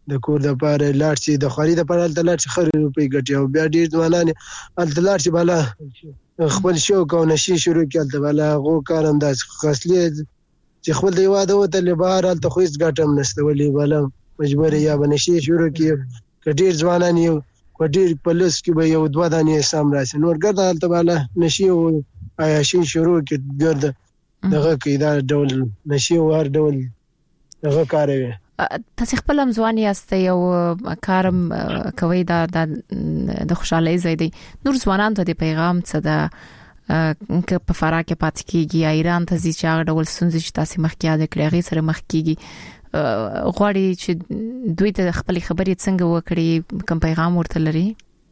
د کور د پاره لاړ شي د خوري د پاره لاړ شي خوري روپۍ ګټي او بیا ډیر ځوانان لاړ شي بالا خپل شو کو نشي شروع کړل بالا غو کارم داس خاصلی چې خپل دی واده وته لبار ته خو هیڅ ګټم نشته ولې بالا مجبور یا بنشي شروع کی کډیر ځوانان یو کډیر پولیس کې به یو دوه دانې سم راشي نور ګرځه ته بالا نشي او عیاشي شروع کی ګرځه دغه کې دا ډول نشي ور ډول دغه کاروي تاسو خپل ځوان یاست یو کارم کوي دا د خوشحالي زیدي نور ځوانان ته د پیغام څه ده که په فراه کې پات کیږي یا ایران ته ځي چې هغه ډول سنځ چې تاسو مخکې یاد کړی غي سره مخ کیږي غواړي چې دوی ته خپل خبرې څنګه وکړي کوم پیغام ورته لري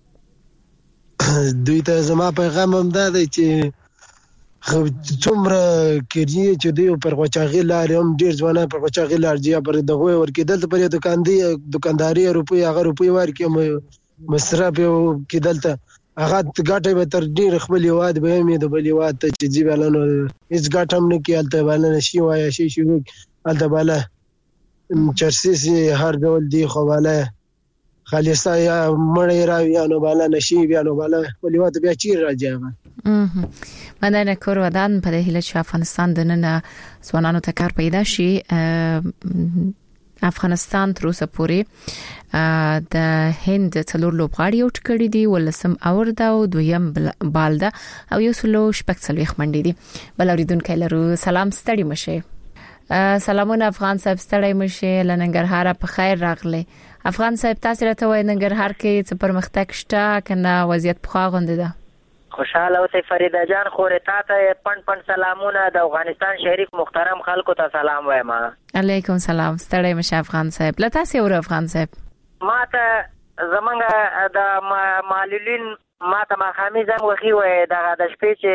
دوی ته زما پیغام هم دا دی چې څومره کېږي چې دوی پر غوچاغي لارې هم ډیر ځوانان پر غوچاغي لارې پر دغه ورکېدل پر دکانداري روپي هغه روپي ورکې مصرف کې دلته هغه ګټه به تر ډیر خپل یواد به مې د بل یواد ته چې جی بلانو هیڅ ګټه هم نه کېالته بلنه شي وای شي شروع الته بالا چرسي هر ډول دی خو بالا خالصا یا مړی راوي نو بالا نشي بیا نو بالا ولیوات بیا چیر راځي مننه کور ودان په هیله چې افغانستان د نن ځوانانو ته کار پیدا شي افغانستان تر اوسه پورې د هند څلور لوبغاړي اوټ کړي دي ولسم اوردا او دویم بالدا او یو سلو شپکسلوخ منډي دي بل اوریدونکو لرو سلام ستړي مشه سلامونه افغان صاحب ستړي مشه لنګرهار په خیر راغله افغان صاحب تاسو راته وای ننګرهار کې څه پرمختګ شته کنه وضعیت په غونډه ده خوشاله اوسې فریدا جان خورې تاسو پن سلامونه د افغانستان شریک محترم خلکو ته سلام وایم علیکم سلام ستړي مشه افغان صاحب لته سي اور افغان صاحب ماته زمونږ د معلولین ماته ما خمیزم وخی وای د شپې چې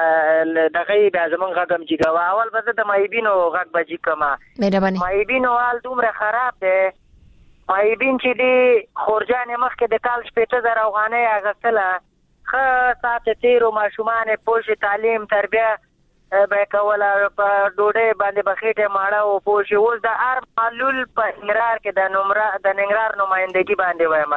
دغه بیا زمونږ غږم چې غوا اول به د مایبینو غږ بجې کما مهرباني مایبینو حال دومره خراب دی مایبین چې دی خورجان مخکې د کال 15000 افغانۍ اغستله خه ساعت تیرو ماشومان پوښ تعلیم تربیه به کوله په ډوډۍ باندې بخیټه ماړه او پوښ اوس د ار معلول په ننګرهار کې د ننګرهار نمائندګي باندې وایم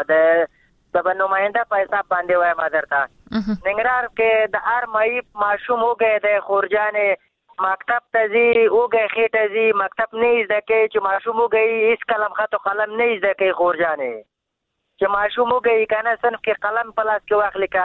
د نماینده په حساب باندې وایم درته ننګرهار کې د ار مې ماشوم وګه د خورجان مکتب ته زی اوګه خېټه زی مکتب نه زده کې چې ماشوم وګه هیڅ کلم خط او قلم نه زده کې خورجانې چې ماشوم وګه کنه صنف کې قلم پلاس کې واخلي کا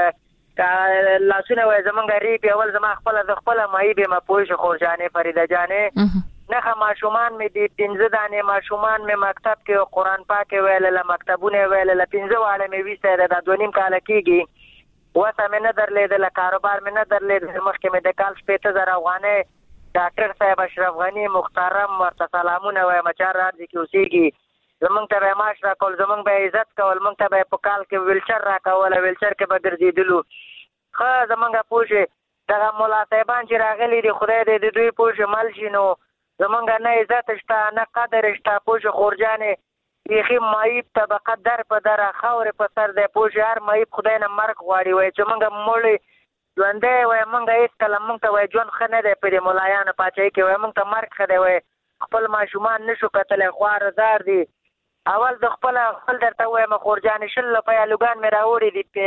لاسونه وای زمونږ ریپ اول زما خپل مې به ما پوښ خورجانې فریده جانې نه ماشومان مې د 15 دانې ماشومان مې مکتب کې قرآن پاک ویل له مکتبونه ویل له 15 واړه مې وسته د 2.5 کال کېږي وته مې نه درلې د کاروبار مې نه درلې مخکې مې د کال 15000 افغانۍ ډاکټر صاحب اشرف غنی محترم ورته سلامونه وایم چار راځي کې اوسېږي زمونږ ته به معاش راکول زمونږ به عزت کول مونږ ته به په کال کې ویلچر راکول ویلچر کې به ګرځېدلو خو زمونږ پوښې دغه مولا صاحبان چې راغلي دي خدای دې د دوی پوښې مل شي نو زمونږ نه عزت شته نه قدر شته پوښې خورجانې بیخي مایب طبقه در په در خاورې په سر دی پوښې هر مایب خدای نه مرګ غواړي وایي چې مونږ مړی ژوندی وایي مونږ هېڅکله مونږ ته وایي ژوند ښه نه دی په دې ملایانو پاچاهۍ کې وایي مونږ ته مرګ ښه دی وایي خپل ماشومان نشو کتلی خواره زار دي اول د خپل درته وایم خورجانې 10 روپۍ لوګان مې راوړي دي په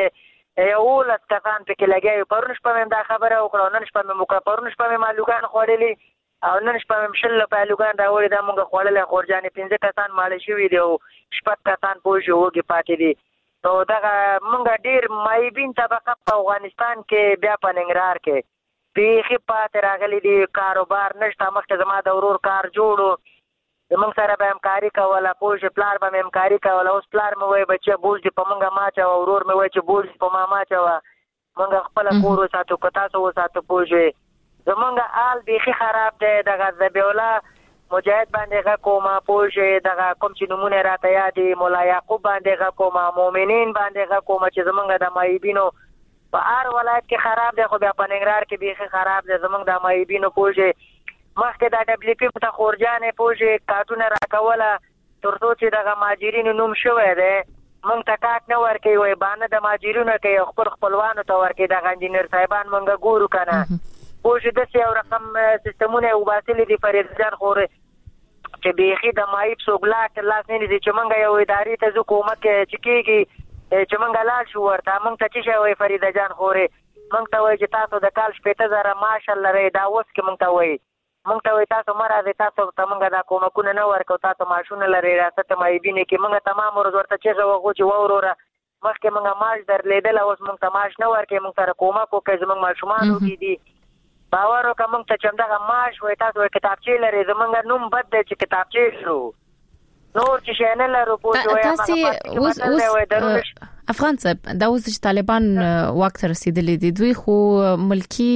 11 کسان پکې لګیا پرون شپه مې دا خبره وکړه نن شپه مې وکړه پرون شپه مې لوګان خوړلي او نن شپه مې 10 روپۍ لوګان راوړي دا مونږ خوړلې خورجانې 15 کسان مال شوي دي او 6 کسان پوښي وګي پاتې دي نو دا مونږ ډیر مایبین طبقه په افغانستان کې بیا په ننګرهار کې بیخي پاتې راغلي دي کاروبار نشته مخکې زما د ورور کار جوړو زمونږ سره به همکاري کوله پوه پلار به مې همکاري کوله اوس پلار مې وایي بچیه بوج دې په موږ ماچوه ورور مې وایي چې بوج دې په ما ماچوه موږ خپله کور وساتو که تاسو وساتو پوه شوې زمونږ حال بیخي خراب دی دغه ذبیح الله مجاهد باندې غږ کومه پوه شوې دغه کوم چې نومونه راته یاد دي ملا یعقوب باندې غږ کومه مؤمنین باندې غږ کومه چې زمونږ د مایبینو په هر ولایت کې خراب دی خو بیا په ننګرهار کې بیخي خراب دی زمونږ د مایبینو پوه شوې مخکې دا دبلیو پی ته خورجانې پوښې کارټونه راکوله تر څو چې دغه مهاجرینو نوم شوی دی موږ ته کاټ نه ورکوي وایي بانه د مهاجرینو کوي خپلوانو ته ورکوي دغه انجینر صاحبان موږ ګورو که نه پوښې داسې یو رقم سیستمونه یې وباسلي دي فرید جان خورې چې بیخي د مایب سوګلا کلاس نه دي چې مونږ یو ادارې ته حکومت کې چې کېږي چې مونږ لاړ شو ورته مونږ ته چې وای فریده جان خوري مونږ ته وای چې تاسو د کال 15000 ماشالله لري دا اوس کې مونږ ته وای تاسو مراد تاسو ته مونږ دا کومکونه نه ورکو تاسو ماشونه لري راست مایبینه کې مونږ تمام ورځ ورته چې وغو چې وروره مخکې مونږ ماش درلیدل اوس مونږ ته ماش نه ورکې مونږ سره کومک وکړي زمونږ ماشومان دي باور وکړه مونږ ته چې دغه ماش وای تاسو کتابچې لري زمونږ نوم بد دی چې کتابچې شو نور چې شنه لرو پوه تاسو افغان صاحب دا اوس چې طالبان وخت رسیدلې دي دوی خو ملکی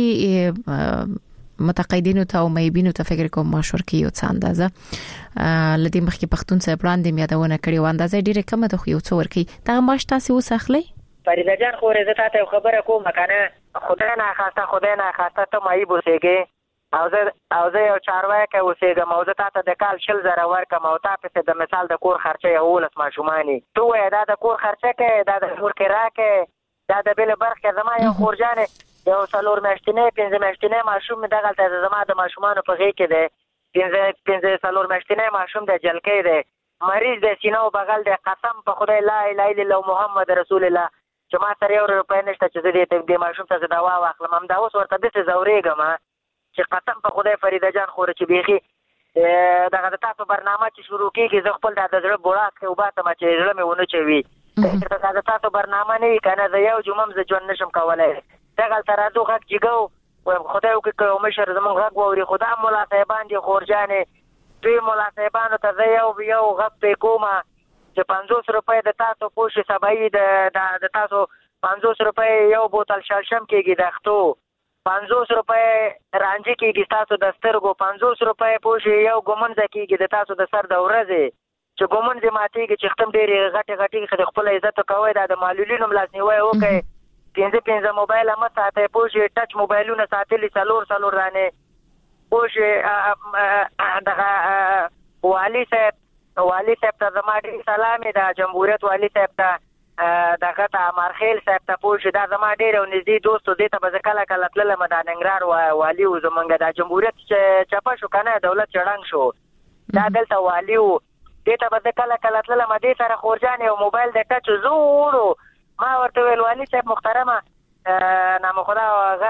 متقاعدینو ته او مېبینو ته فکر کوم مشور کی یو څه اندازه لدی مخکې پښتون صاحب وړاندې میادونه کړي و اندازه ډیره کم ده خو یو څه ورکی دا ماش تاسو وسخلی فریده جان خو رضا ته خبره کوم کنه خدای نه خواسته ته مې بوسېږي او زه یو چارواکي کې اوسېږم او زه تاسو د کال 10000 ورکم او تاسو د مثال د کور خرچه یو لس ماشومانی تو دا د کور خرچه کې دا د کور کرا کې دا د بل برخه زما یو خورجانه یو څلور میاشتنې 5 میاشتنې ماشوم دغه ته زما د ماشومانو په غي کې ده 5 څلور میاشتنې ماشوم د جلکې ده مریض د سینو بغل د قسم په خدای لا اله الا الله محمد رسول الله چې ما سره یو روپۍ نشته چې دې ماشوم ته دوا واخلم هم دا اوس ورته د زورېګم چې قسم په خدای فریده جان خور چې بيخي دغه تاسو برنامه چې شروع کیږي زه خپل د زړه بوړاک او باته ما چې زړه مې ونه چوي دا تاسو برنامه نه کنه زه یو جمعه ز ژوند نشم کولای دغه ترازو غږ جګو خدای او کې مشر زمون غږ ووري خدا مولا صاحبان دي خورجانې دوی مولا صاحبانو ته یو غږ په کومه چې 500 روپۍ د تاسو پوښي سبای د تاسو 500 روپۍ یو بوتل شلشم کېږي دختو 500 روپۍ رانجه کېږي تاسو د سترګو 500 روپۍ پوښي یو ګومنځ کېږي د تاسو د سر د ورځې چې ګومنځ ماتېږي چې ختم ډېری غټي خپل عزت کوي د معلولینو ملاسنیوي وکي 15 موبایل هم ساته پوښي ټچ موبایلونه ساتلي څلور رانه پوښي دغه والی صاحب ته زما ډېر سلام د جمهوریت والی صاحب ته دغه ته امرخیل صاحب ته پوښي دا زما ډېر نږدې دوست دی ته به کله تلل مدان ننګرهار والی او زمونږ د جمهوریت چپا شو کنه دولت چړنګ شو دا دلته والی او دې ته به کله تلل مدې سره خورجان یو موبایل د ټچ زوړو ما ورته ویل والی صاحب محترمه نام خدا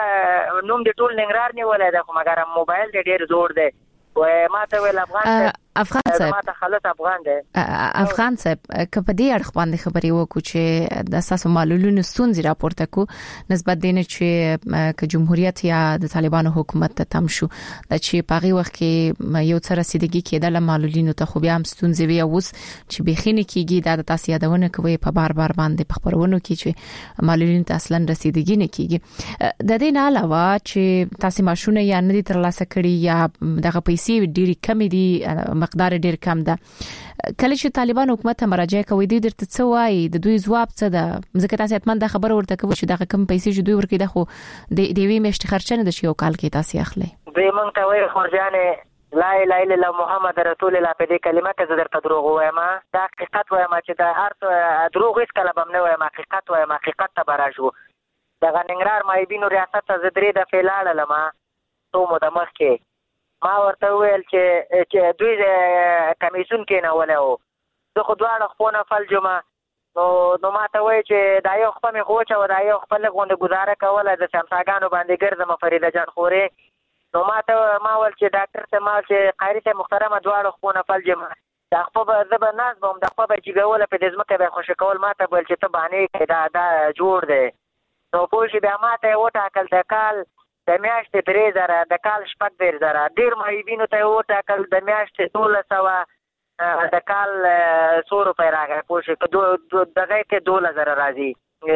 نوم د ټول ننګرهار نیولای دا خو مګر موبایل ډېر زوړ دی و ما ته ویل افغان صاحب ما ته خلاص افغان دی افغان صاحب کله دې اړه باندې خبرې وکړو چې د اساس معلولینو ستونزې راپورته کو نسبت دینه چې جمهوریت یا د طالبانو حکومت ته تم شو د چې پاغي وخت کې یو څه رسیدګي کېدل معلولینو ته خو بیا هم ستونزې وي اوس چې بخینه کېږي د تاسو یادونه کوي په بار باندې په خبرونو کې چې معلولینو ته اصلا رسیدګي نه کېږي د دې نه علاوه چې تاسو ماشونه یا نه دي ترلاسه کړي یا دغه پیسې ډېری کم دي مقدار ډیر کم ده کله چې طالبان حکومت ته مراجعه کوي د درته څه وایي د دوی ځواب څه ده ځکه تاسو اتمن د خبر ورته کوي چې دغه کم پیسې چې دوی ورکړي د خو د وی مشت خرچنه د شیو کال کې تاسو اخلي دوی مونږ ته وایي خورجانې لا اله الا الله محمد رسول الله په دې کلمه کې زه درته دروغ وایم دا حقیقت وایم چې دا هر دروغ هیڅ کله به نه وایم حقیقت وایم حقیقت ته براشو دغه ننګرهار مایبینو ریاست ته زدري د فعال لما تو مو د مخ کې ما ورته ویل چې دوی کمیسون کې نه ولې وو زه خو دواړه خپونه فلجمه نو ما ته وایي چې دا یو خپل مې خوچه و دا یو خپل غونډه گزاره کوله د سمساګانو باندې ګرځم فریده جان خوري نو ما ول چې ډاکټر ته ما چې قاری ته محترمه دواړه خپونه فلجمه دا خپل زب ناز بم د خپل چې ګوله په دې ځمکه به خوشی کول ما ته بل چې ته باندې دا جوړ دی نو پوه شي بیا ما ته وټاکل د کال د میاشتې 3000 د کال 15000 ډیر مایبینو ته وټاکل د میاشتې 1200 د کال 100 روپۍ راغی پوه شي دغه کې 2000 راځي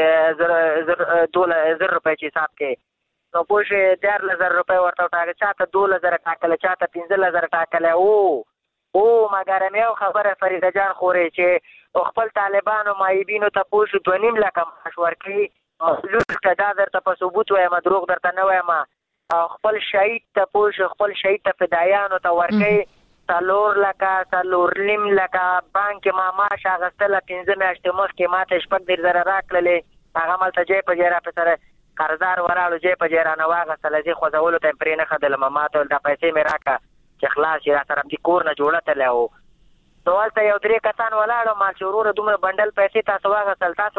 2000 روپۍ چې حساب کې نو پوه شي 14000 روپۍ ورته وټاکل چاته 2000 ټاکل چاته 15000 ټاکل او مګر مې خبره فریده جان خوري چې خپل طالبانو مایبینو ته پوه شي 2.5 لک مشور کوي لوټ کدا درته په ثبوت وایم دروغ درته نه وایم خپل شهید ته پوښ خپل شهید ته فدایانو ته ورکي 3 لک 3.5 لک بانک ما معاش اغستله 15 میاشتې مخکې ماته 15000 راکړلې هغه مالته جې په جره په سره قرضدار وراړو جې په جره نه واغستله زه خو ځولو ته پرې نه خدل ما ته د پیسې مې راکا چې چې خلاص را طرف دي کور نه جوړته له سوال ته یو درې کسان ولاړو ما چې ورور دومره بندل پیسې تاسو واغسل تاسو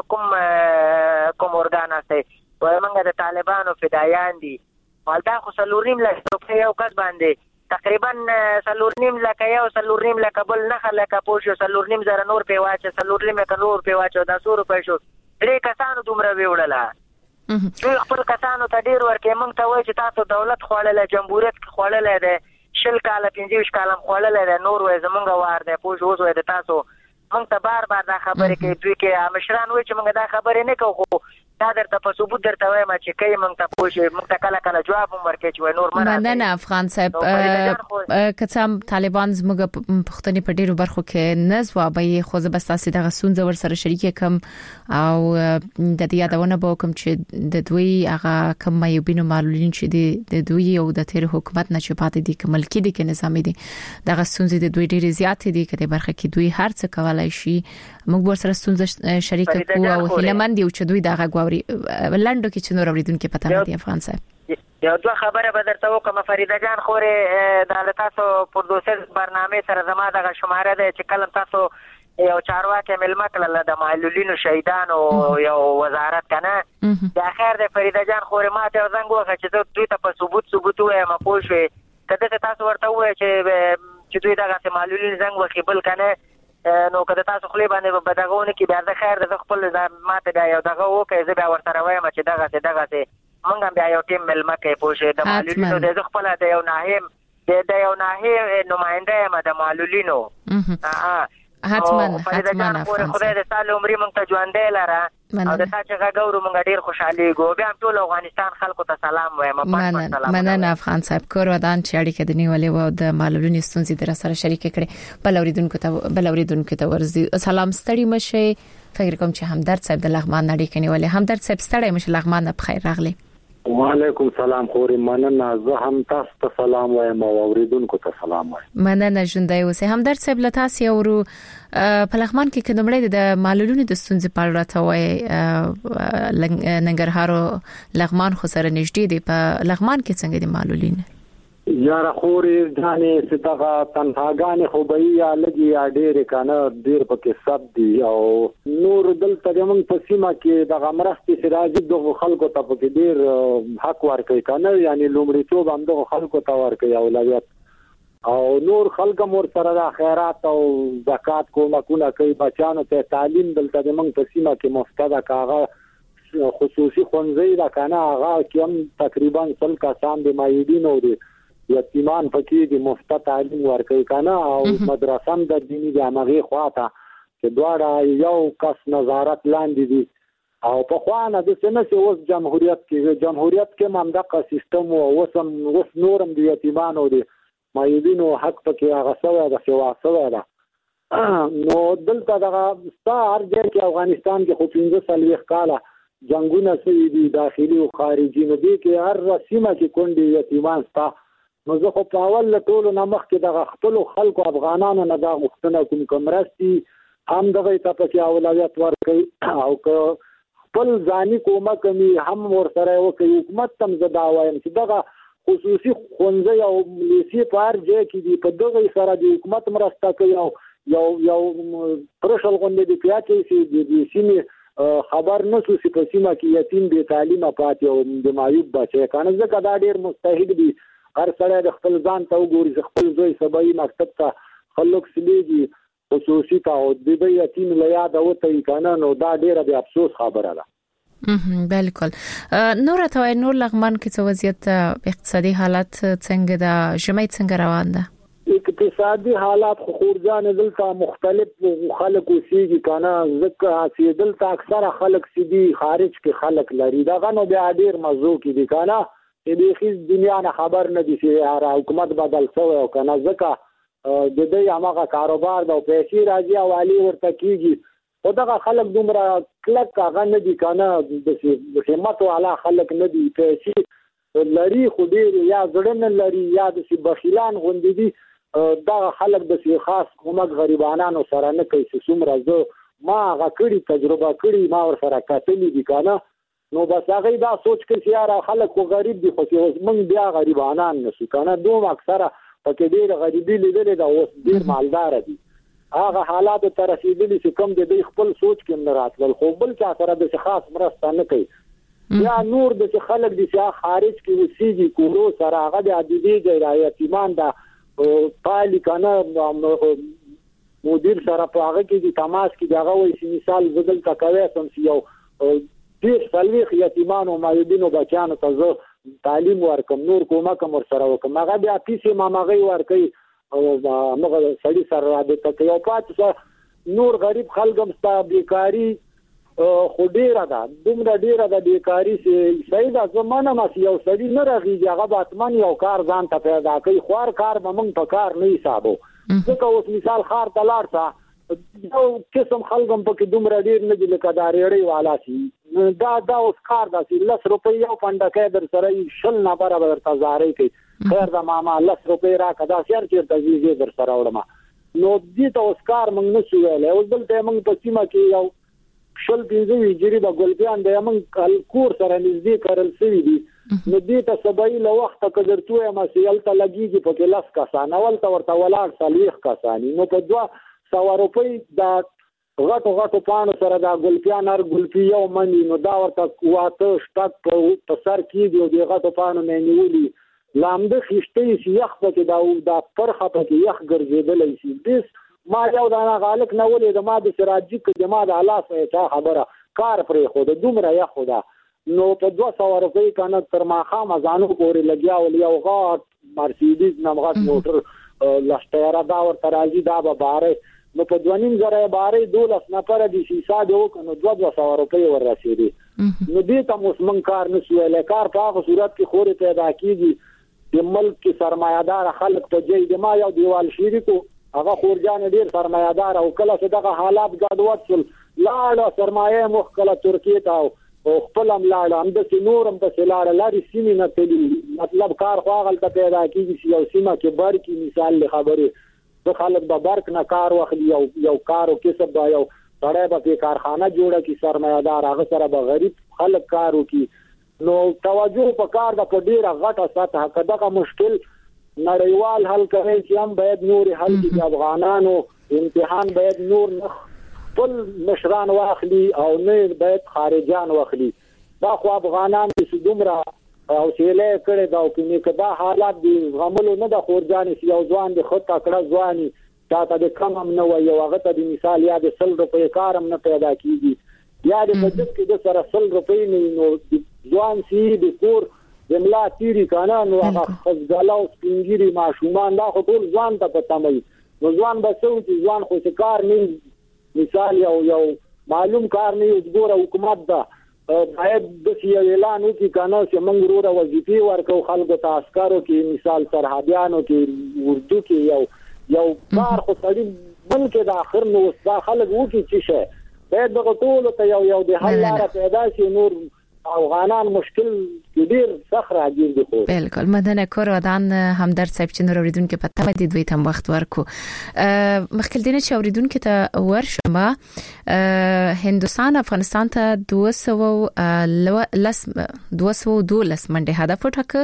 کوم ارګان استه وای موږ د طالبانو فدایان دي ولدا خو سلوریم لکه یو کس باندې تقریبا سلوریم لکه یو سلوریم لکه بل نه خلک پوښو سلوریم زره نور په واچ سلوریم ک نور په واچ د 100 روپۍ شو درې کسانو دومره ویوړله دوی خپل کسانو ته ډیر ورکې موږ ته وای چې تاسو دولت خوړلې جمهوریت خوړلې ده شل کاله 15 کاله خوړلې ده نور وای زمونږ وار ده پوه اوس وای د تاسو موږ ته بار دا خبرې کوي دوی کې مشران وای چې موږ دا خبرې نه کوو دا درته په ثبوت درته وایم چې کوي موږ ته پوه موږ ته کله کله جواب ورکړي چې نور مراد نه افغان صاحب کڅام طالبان زموږ پښتني په ډیرو برخو کې نه ځوابي خو زه بس تاسو دغه سونځ ور سره شریک کوم او د دې یادونه به کوم چې د دوی هغه کم مایوبینو معلولین چې د دوی او د تیر حکومت نه چپاتې دي کمل کې دي کې نظامی دي دغه سونځ د دوی ډیره زیات دي کله برخه کې دوی هر څه کولای شي موږ ور سره سونځ شریک کوو او هلمند یو چې دوی دغه غوړي لاندو کې چې نور اوریدونکو پته نه دی افغان صاحب یو دوه خبره به درته وکم فریده جان خورې د تاسو پروډوسر برنامه سره زما دغه شماره ده چې کلم تاسو یو چارواکي ملما کله د معلولینو شهیدانو یو وزارت کنه د اخر د فریده جان خورې ماته زنګ وکړه چې دوی ته په ثبوت وایم پوښوي کله تاسو ورته وای چې دوی دغه معلولین زنګ وکړي بل کنه نو کله تاسو خپل باندې بدغونه کې بیا د خیر د خپل ماته دا یو دغه وکړي زه بیا ورته وایم چې دغه مونږ بیا یو ټیم ملما کې پوښې د معلولینو د خپل د یو ناهیم د یو ناهیم نماینده ما د معلولینو حتما خدای د سال عمرې مونږ ته ژوندې لاره او د تاسو غوړو مونږ ډیر خوشحالي ګو بیا ټول افغانستان خلکو ته سلام وایم مننه افغان صاحب کور ودان چې اړیکه د نیولې و د معلولینو ستونزې در سره شریک کړي بل اوریدونکو ته ورزي سلام ستړي مشه فکر کوم چې همدرد صاحب د لغمان اړیکه نیولې همدرد صاحب ستړي مشه لغمان په خیر راغلي وعلیکم سلام خوري مننه زه هم تاسو ته سلام وایم او اوریدونکو ته سلام وایم مننه ژوندۍ اوسه همدرد صاحب له تاسو ورو په لغمان کې کومړې د معلولینو د ستونزې په اړه راته وای ننګرهار لغمان خو سره نږدې دی په لغمان کې څنګه دي معلولین یاره خوري ځانې ستغه تنهاګانې خو به یا لګي یا ډېر کنه ډېر پکې سب دي او نور دلته موږ په سیمه کې د غمرستي سراجي د خلکو ته په ډېر حق ورکړي کنه یعنی لومړیتوب هم د خلکو ته ورکړي اولویت او نور خلک مور سره د خیرات او زکات کومکونه کوي بچانو ته تعلیم دلته موږ په سیمه کې مفته کاغه خصوصي خونځي دا کنه هغه کوم تقریبا 100 کسان د مایدینو دي یتیمان پکې د مفته تعلیم ورکوي کنه او مدرسه هم د دیني جامعې خواته چې دواړه یو کس نظارت لاندې دي او په خوانه د سنسي اوس جمهوریت کې ممدقه سیستم او اوس نورم د یتیمانو دي مایدینو حق پکې هغه سوی د سوا سوی ده نو دلته دغه ستار ځای کې افغانستان کې خو 15 کاله جنگونه سوي دي داخلي او خارجي نو دي کې هر سیمه کې کونډي یتیمان ستا نو زه خو په اول ټولو نمخ کې د خپل خلکو افغانانو نه دا غوښتنه کوم راسي هم دغه ته پکې اولویت ورکړي او که خپل ځاني کومک می هم ور سره وکړي حکومت تم زدا وایم چې دغه خصوصي خونځي او لیسي پار ځای کې دی په دغه سره د حکومت مرسته کوي او یو پرشل غونډې دی چې د سیمه خبر نشو چې په سیمه کې یتیم به تعلیم پاتې او د مایوب بچي کنه ځکه دا ډیر مستحق دي هر سړی د خپل ځان ته وګوري خپل زوی سبای مکتب ته خلک سلیږي خصوصي ته او د دې یتیم له یاد اوته کنه نو دا ډیره د افسوس خبره ده بالکل نور ته نور لغمان کې څه وضعیت اقتصادي حالت څنګه ده ژمي څنګه روان ده اقتصادي حالات خو خورجان دلته مختلف خلک اوسېږي کنه ځکه چې دلته اکثره خلک سیدي خارج کې خلک لري دا غنو بیا ډیر مزو کې دي کنه دې خیز دنیا نه خبر نه دي چې حکومت بدل شوی او کنه ځکه د دې هغه کاروبار د پیسې راځي او علي ورته کیږي او دا خلک دومره کلک هغه نه دي کنه د همت والا خلک نه دي پیسې لري خو ډیر یا ځړن لري یا د بخیلان غوندي دي دا خلک د خاص کومک غریبانو سره نه کوي چې څومره زه ما غکړی تجربه کړی ما ور سره کتلې دي کنه نو بس هغه دا سوچ کوي چې یاره خلک خو غریب دي خو اوس موږ بیا غریبانان نشو کنه دوه اکثره پکې ډېر غریبي لیدلې دا اوس ډېر مالدار دي هغه حالات ته رسیدلی چې کوم د خپل سوچ کې نه راتل خو بل چا سره د خاص مرسته نه کوي یا نور د خلک د خارج کې وسیږي کورو سره هغه د عددي جایات ایمان دا پالي کنه مدیر سره په هغه کې د تماس کې دغه وایي مثال بدل کا کوي سم یو ډېر سلويخ یتیمانو مایوبینو بچانو ته تعلیم ورکم نور کومه کوم سره وکم هغه بیا پیسې مامغي ورکي او موږ سړي سره رابطه کوي او پات نور غریب خلګم ستا بیکاری خو ډیره ده دومره ډیره ده بیکاری چې سیدا زمانه ما یو سړي نه راغیږي هغه باتمن یو کار ځان ته پیدا کوي خوار کار به موږ په کار نه حسابو ځکه اوس مثال خار تلار تا یو قسم خلګم په کې دومره ډیر نه دي لکه دا ریړی والا شي دا اوس کار داسي 10 روپۍ یو پنډکې در سره شل نه برابر تزاري کوي خیر دا ماما 10 روپۍ راکړه دا سر چیرته زیږي در سره وړم نو دې ته اوس کار موږ نه شویل او دلته موږ په سیمه کې یو شل 15 هجری د ګلپیان د موږ کور سره نږدې کارل سوي دي نو دې ته سبای له وخت قدرتوه ما سیل ته لګيږي په کلاس کسان اول ته ورته ولاړ سلیخ کسانی نو په 200 روپۍ دا غټو پانو سره دا ګلپیان هر ګلپی یو منی نو دا ورته واته شټک په سر کې دی د غټو پانو نه نیولي لامده خشته شي یخ پکې دا پرخه پکې یخ ګرځیدلې شي بس ما یو دا غالک نه ولې د ما د سراجی کې د ما د الله سره خبره کار پرې خو د دومره یخ خدا نو په 200 روپۍ کنه تر ما خامزانو پورې لګیا ول یو غاټ مرسيډیز نمغات موټر لښتره دا ورته راځي دا به باره نو په 2.5 باره 12 نفر دي شیسا دی کنه 200 روپۍ ور رسیدي نو دې ته مسلمان کار نشي لکار په هغه صورت کې خوري پیدا کیږي د ملک کې سرمایدار خلک ته جې د ما یو دیوال شریکو هغه خورجان ډیر سرمایدار او کله چې دغه حالات ګډوډ شول لاړه سرمایه مخکله ترکیه ته او خپل لاړه هم د نورم په لاړه لاري سیمه نه تللی مطلب کار خو هغه ته پیدا کیږي یو سیمه کې بار کې مثال له خبره د خلک د برک نه کار واخلي یو کارو کسب دا یو سړی به کارخانه جوړه کی سرمایدار هغه سره به غریب خلک کارو کی نو توجه په کار د په ډیره غټه سطح کداغه مشکل نړیوال حل کوي چې هم باید نور حل کی افغانانو امتحان باید نور خپل مشران واخلي او نه باید خارجان واخلي دا خو افغانان چې دومره او سیله کړي دا کومه کدا حالات دي غملو نه د خورجان یو ځوان د خط کړه ځواني تاته د کم هم نه وي هغه ته د مثال یا د 100 روپۍ کارم نه پیدا کیږي یا د بجټ کې د سره 100 روپۍ نه نو ځوان سی د کور جمله تیری کنه نو هغه خزګلاو سپینګری ماشومان دا خو ټول ځوان ته پته مې نو ځوان به څو چې ځوان خو کار نه مثال یو معلوم کار نه وګوره حکومت دا باید د اعلان وکړي کنه چې موږ وروره وظیفې ورکو خلکو ته عسکرو کې مثال سرحدیانو کې اردو کې یو کار خو سړي بلکې د اخر نو دا خلک وکړي چې شه باید دغه ټول ته یو د حل لاره پیدا شي نور افغانان مشکل ډیر سخت راځي دغه بالکل مدنه کور ودان همدرد صاحب چې نور اوریدونکو په تمه دي دوی تم وخت ورکو مخکې دینه چې اوریدونکو ته ورشمه هندستان افغانستان ته 212 منډه هدف وټاکه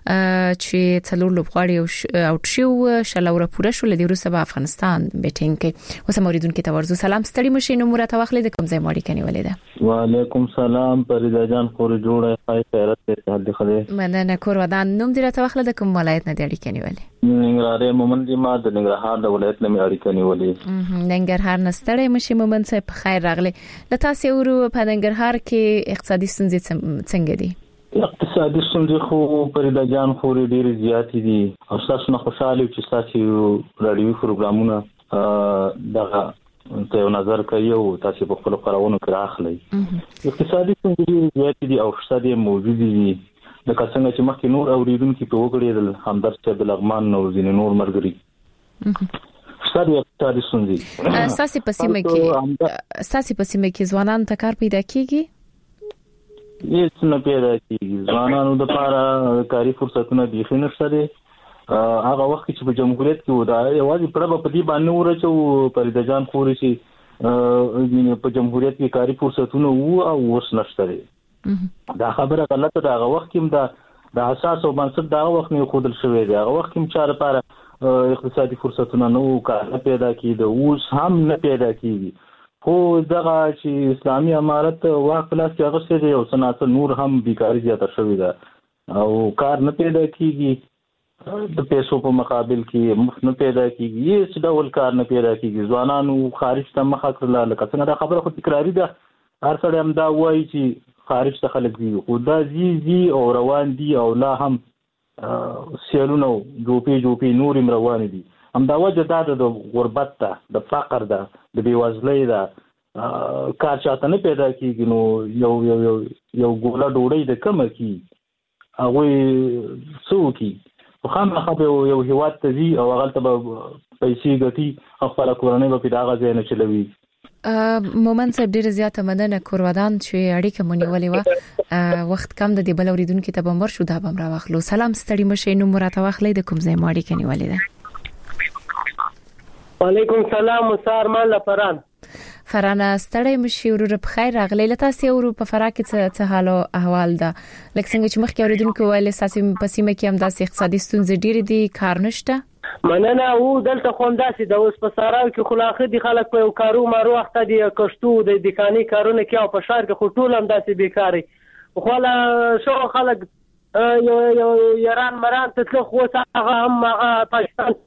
چې څلور لوبغاړي اوټ شو شلوره پوره شو لدی روسه په افغانستان بیټینګ کې اوس اوریدونکو ته ورزو سلام ستړي مشي نو مرته واخلې د کوم ځای ماړي کني ولیده وعلیکم سلام پریدا جان خور جوړه پای خیرت ته حل خله مننه کور ودان نوم دې راته واخله د کوم ولایت نه دی اړیکې نیولې ننګرهار مومند ما د ننګرهار د ولایت نه اړیکې نیولې ننګرهار نستړې مشي مومند صاحب خیر راغله د تاسو ورو په ننګرهار کې اقتصادي ستونزې څنګه دي اقتصادي ستونزې خو پریدا جان خور ډېر زیات دي او تاسو نه خوشاله چې تاسو رادیو پروګرامونه دغه ته یو نظر کوي او تاسو په خپل خبرونو کې راخلئ اقتصادي ستونزې زیات دي او اقتصادي موجود دي د څنګه چې مخکې نور اوریدونکو په وګړي د همدرد صاحب لغمان نو ځینې نور مرګري اقتصادي ستونزې اساسي پسیمه کې ځوانان ته کار پیدا کیږي هیڅ نه پیدا کیږي ځوانانو لپاره کاري فرصتونه د خینر سره هغه وخت چې په جمهوریت کې ودا یوازې پړه په دې باندې ورچو پریدا جان خوري چې په جمهوریت کې کاري فرصتونه وو او اوس نشته دا خبره غلطه ده هغه وخت کې د اساس او بنسټ دا وخت نه خودل شوی دی هغه وخت کې چې لپاره اقتصادي فرصتونه نو کار نه پیدا کیږي اوس هم نه پیدا کیږي خو دغه چې اسلامي امارت واک پلاس کې هغه څه یو صنعت نور هم بیکاری زیاته شوې ده او کار نه پیدا کیږي د پیسو په مقابل کې مفت نه پیدا کیږي هیڅ ډول کار نه پیدا کیږي ځوانانو خارج ته مخه کړل لکه څنګه دا خبره خو تکراری ده هر څړی هم دا وایي چې خارج ته خلک ځي خو دا ځي او روان دي او لا هم سیلونه جوپې نور روان دي همدا وجه دا د غربت ده د فقر ده د بېوزلۍ ده کار چاته نه پیدا کیږي نو یو ګوله ډوډۍ د کمه کی هغوی څه وکړي خو خامخا یو هېواد ته ځي او هغلته به پیسې ګټي خپله کورنۍ به پرې هغه ځای نه چلوي مومن صاحب ډیره زیاته مننه کورودان چې اړیکه مونږ ولې وخت کم د دې بل اوریدونکو ته بمر شو دا بم راوخلو سلام ستړي مشه نو مراته واخلې د کوم ځای ماړي کني ولې ده وعلیکم السلام مسار مان لفران فرانه ستړی مشي ورور په خیر راغلی لته سی ورور په فرا کې څه حال او احوال ده لکه څنګه چې مخکې اوریدونکو ویل ساسي پسیمه کې هم داسې اقتصادي ستونزې ډېرې دي کار نشته مننه او دلته خونداسي د اوس په ساراو کې خلاخه دي خلک په کارو مارو وخت دي کشتو د دکاني کارونه کې او په شهر کې خټول هم داسې بیکاري خو لا شو خلک یو ایران مران ته خو هغه هم پاکستان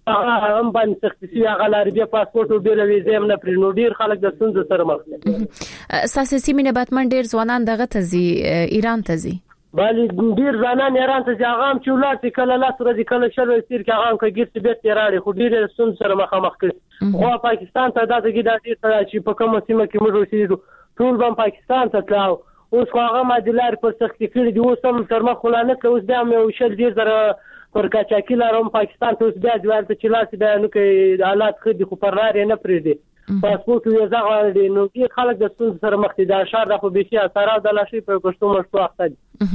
هم باندې سختي هغه لاربیا پاسپورت او بیل ویزه هم نه پرنو ډیر خلک د سند سره مخ دي ساسي مینه باتمن ډیر ځوانان دغه تزي ایران تزي بل ډیر ځوانان ایران ته ځاغام چې ولات کله لاس ورځ کله شر وستیر کې هغه کګیر بیت راړي خو ډیر سند سره مخ کړي خو پاکستان ته دغه ډیر چې په کومه سیمه کې موږ اوسېږو ټول هم پاکستان ته تلاو اوس هغه مدلار پر سختي کړي دي اوس هم تر مخ خلانه اوس بیا مې شل ډیر زره پر کاچاکی لارم پاکستان ته اوس بیا ځوال ته چلاس بیا نو کې حالات خدي خو پر لار نه پریدي پاسپورت یې ځغړ دي نو کې خلک د ستونزې سره مخ دي دا شهر د خو بيشي اثر او د لاشي په پښتو مشتو اخته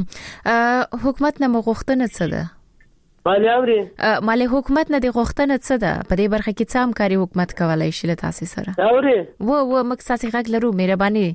دي حکومت نه مغوښتنه څه ده مالي مالي حکومت نه د غوښتنه څه ده په دې برخه کې څه همکاري حکومت کولای شي له تاسو سره اوري و مقصد غږ لرو مهرباني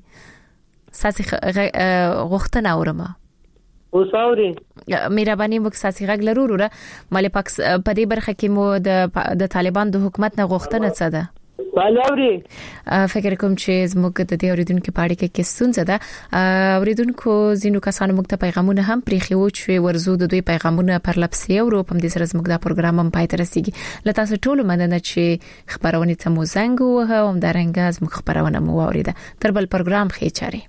ساسي غوښتنه اورمه وساوري مهرباني مقصد غږ لرو وروره مالي په دې برخه کې مو د طالبان د حکومت نه غوښتنه څه ده بالاوري فکر کوم چې زموږ د دې اوریدونکو په اړه کې ستونزه ده اوریدونکو زینو کسانو موږ ته پیغامونه هم پریخي و چې ورزو د دوی پیغامونه پر لپسي او په دې سره زموږ د پروګرام هم پای ته رسیدي لته تاسو ټول مننه چې خبرونه ته مو زنګ وه او درنګ زموږ خبرونه مو اوریده تر بل پروګرام خې چاري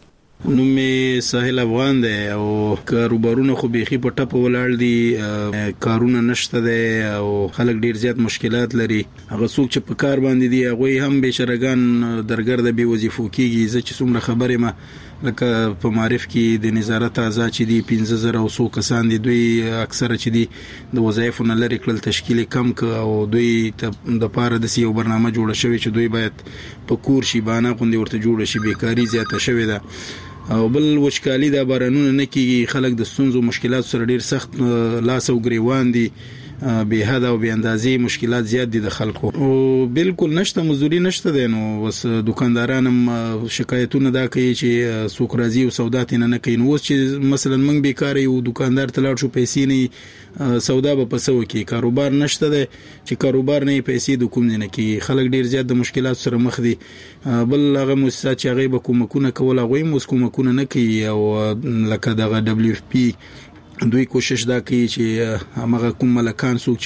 نومې ساحل افغان دی او کاروبارونه خو بيخي په ټپ ولاړ دي کارونه نشته دي او خلک ډیر زیات مشکلات لري هغه څوک چې په کار باندې دي هغه هم بشرګان درګرد به وظیفو کیږي چې څومره خبره ما لکه په معرف کې د نظارت اعضاء چې دي 15000 او 100 کسان دي دوی اکثره چې دي د وظایفو نه لري کړل تشکیل کم ک او دوی د پاره د یو برنامه جوړ شوی چې دوی باید په کور شي باندې غونډه ورته جوړ شي بیکاری زیاته شوی ده او بل وشکالي د بارانونو نه کیږي خلک د ستونزو مشکلات سره ډیر سخت لاس او گریوان دي به حد او به اندازې مشکلات زیات دي د خلکو او بالکل نشته مزدوري نشته دي نو بس دکانداران هم شکایتونه دا کوي چې سوق راځي او سودا تینه نه کوي نو چې مثلا موږ بیکار یو دکاندار تلاړ شو پیسې نه سودا به پسو کې کاروبار نشته دي چې کاروبار نه پیسې د کوم نه کې خلک ډیر زیات د مشکلات سره مخ دي بل هغه مؤسسات چې هغه به کومکونه کول هغه کومکونه نه کوي او لکه دغه دبليو اف پی دوی کوشش دا کوي چې هغه کوم ملکان څوک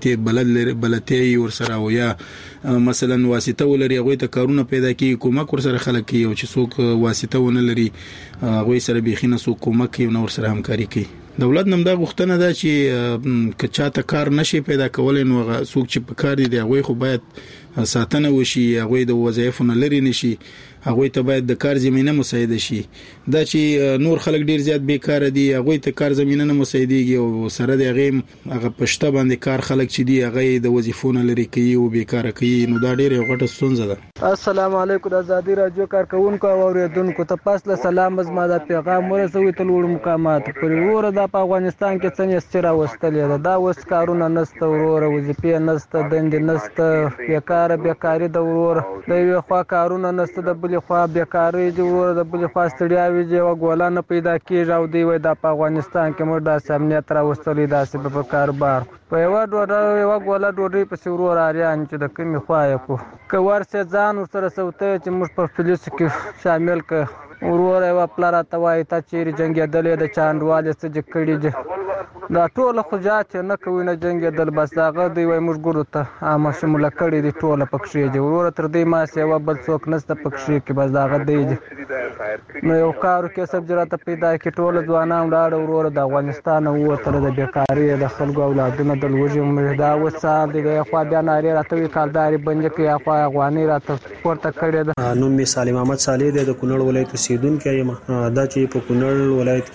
چې بلدتي ور سره او یا مثلا واسطه ولري هغه ته کارونه پیدا کوي کومک ور سره خلک کوي او چې څوک واسطه ونه لري هغه سره بيخینه څوک کومک کوي نو ور سره همکاري کوي دولت نم دا غوښتنه ده چې کچاته کار نشي پیدا کول نو څوک چې په کار دي هغه خو باید ساتنه وشي هغه د وظایفو نه لري نشي هغه ته باید د کار زمينه مساعده شي دا چې نور خلک ډیر زیات بیکار دي هغه ته کار زمينه نه مساعديږي او سره د هغه پښته باندې کار خلک چې دي هغه د وظیفونو لري کوي او بیکار کوي نو دا ډیر غټه ستونزه ده السلام علیکم د ازادي رادیو کارکونکو او اوریدونکو ته پاسله سلام زما د پیغام ورسوي تل وړ مقامات پر وره د افغانستان کې څنګه ستره وستلې ده دا وس کارونه نسته وروره وظیفې نسته دند نسته بیکار لاره بیکاری د ورور د یو خوا کارونه نشته د بل خوا بیکاری د ورور د بل خوا ستړیاوي دی او ګولا نه پیدا کیږي او دی وای د افغانستان کې موږ د امنیت راوستلې داسې په کاروبار په یو ګولا ډوډۍ په ورور اړین چې د کمی خوا یې کو کور سه ځان سره سوته چې موږ په پولیس کې شامل ک ورور یو پلار ته وای ته چیرې جنگیدلې د چاندوالې څخه کړي دي دا ټول خجات نه کوي نه جنگیدل بس داغه دی وای موږ ګورو ته عامه شموله کړي دي ټول پکښې دي ورور تر دې ما سیوا بل څوک نشته پکښې کې بس داغه دی نو یو کارو کې سب جراته پیدا کې ټول ځوانان لاړ ورور د افغانستان او تر د بیکاری د خلکو اولادونو د لوجي مهدا وسال دی خو بیا ناری راته کالداري بنځ کې خو افغاني راته ورته کړی ده نو می سالم احمد صالح د کونړ ولایت اوسیدونکی یم دا چې په کونړ ولایت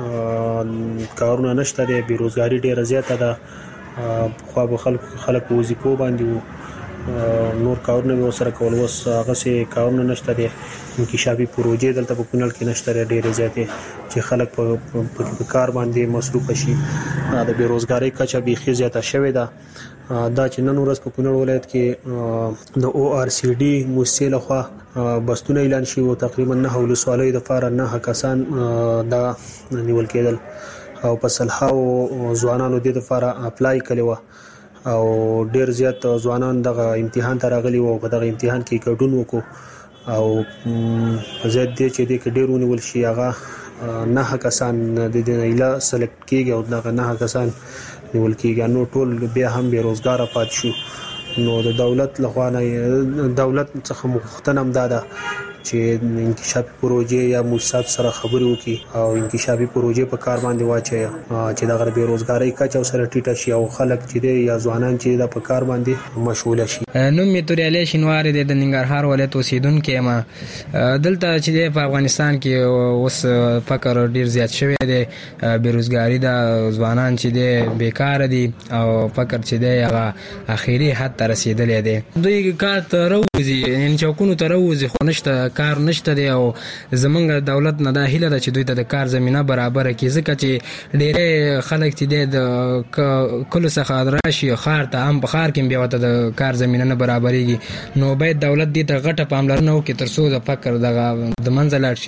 کې کارونه نشته دی بیروزګاری ډیره زیاته ده خو به خلک وظیفو باندې نور کارونه به سره کول وس هغه سي کارونه نشته دي انکشافي پروژې دلته په کونړ کې نشته ډېر زیاتې چې خلک په کار باندې مصروف شي د بیروزګاری کچه به زیاته شوې ده دا چې نن ورځ په کونړ ولایت کې د او ار سی ډي موسسې لخوا بستونه اعلان شي او تقریبا 9 ولسوالۍ د فار 9 کسان دا نیول کېدل او په صلحاو ځوانانو د لپاره اپلای کړي او ډیر زیات ځوانان دغه امتحان ته راغلي وو په دغه امتحان کې ګډون وکړو او زیات دي چې د ډیرونه ول شي هغه 9 کسان د دې ایله سلیکټ کیږي او دغه 9 کسان نیول کیږي نو ټول بیا هم بیروزګار پات شو نو د دولت لخوا نه دولت څخه مختنم داده چې انکشافي پروژې یا موسسات سره خبرې وکړي او انکشافي پروژې په کار باندې واچي چې د غیر بیروزګاری کچه سره ټیټه شي او خلک چې یا ځوانان چې د په کار باندې مشغول شي. نوم می تورياله شینوار د ننګرهار ولایت اوسیدونکو ما دلته چې په افغانستان کې اوس فقر ډیر زیات شوی دی بیروزګاری د ځوانان چې دی بیکار دي او فقر چې دی هغه اخیری حد ته رسیدلی دی دوی کار ته راوځي ان چوکونو ته راوځي خو نشته کار نشته دی او زمونږ دولت نه د هیله چې دوی ته د کار زمينه برابر کړي ځکه چې ډېر خلک چې د کله څخه راشي خار ته هم په خار کې بیا وته د کار زمينه نه برابرېږي نو باید دولت دې ته غټه پاملرنه وکړي تر څو د فقر د منځ لاړ شي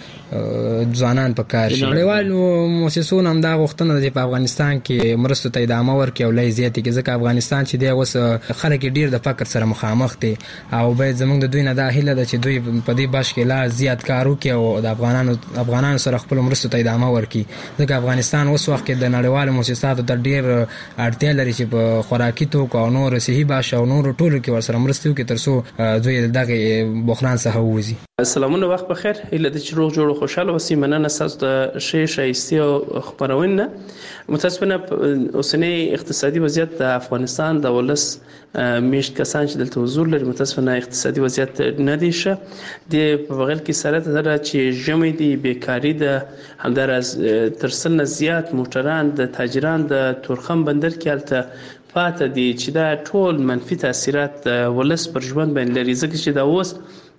او ځوانان په کار شي. نړیوالو مؤسسونو هم دا غوښتنه ده چې په افغانستان کې مرستو ته ادامه ورکړي او لای زیاتې کې ځکه افغانستان چې دی اوس خلک ډیر د فقر سره مخامخ دي او باید زمونږ د دوی نه دا هیله ده چې دوی په دې باش کې لا زیات کار وکړي او د افغانانو سره خپل مرستو ته ادامه ورکړي ځکه افغانستان اوس وخت کې د نړیوالو مؤسساتو ته ډیر اړتیا لري چې په خوراکي توکو او نور صحي باش او نور ټولو کې ورسره مرستې وکړي تر څو دوی دغه بحران څخه ووځي. سلامونه وخت بخیر هیله د چروغ جوړ خوشاله اوسئ مننه تاسو د شایسته او خبرونه متاسفانه اوسنی اقتصادي وضعیت د افغانستان د ولس میشت کسان چې دلته حضور لري متاسفانه اقتصادي وضعیت نه دی شه د په بغل کې سره تر چې جمعي دی بیکاری د همدارس ترسل نه زیات موټران د تاجران د تورخم بندر کې الته پاتې دي چې دا ټول منفي تاثیرات ولس پر ژوند باندې لري ځکه چې دا اوس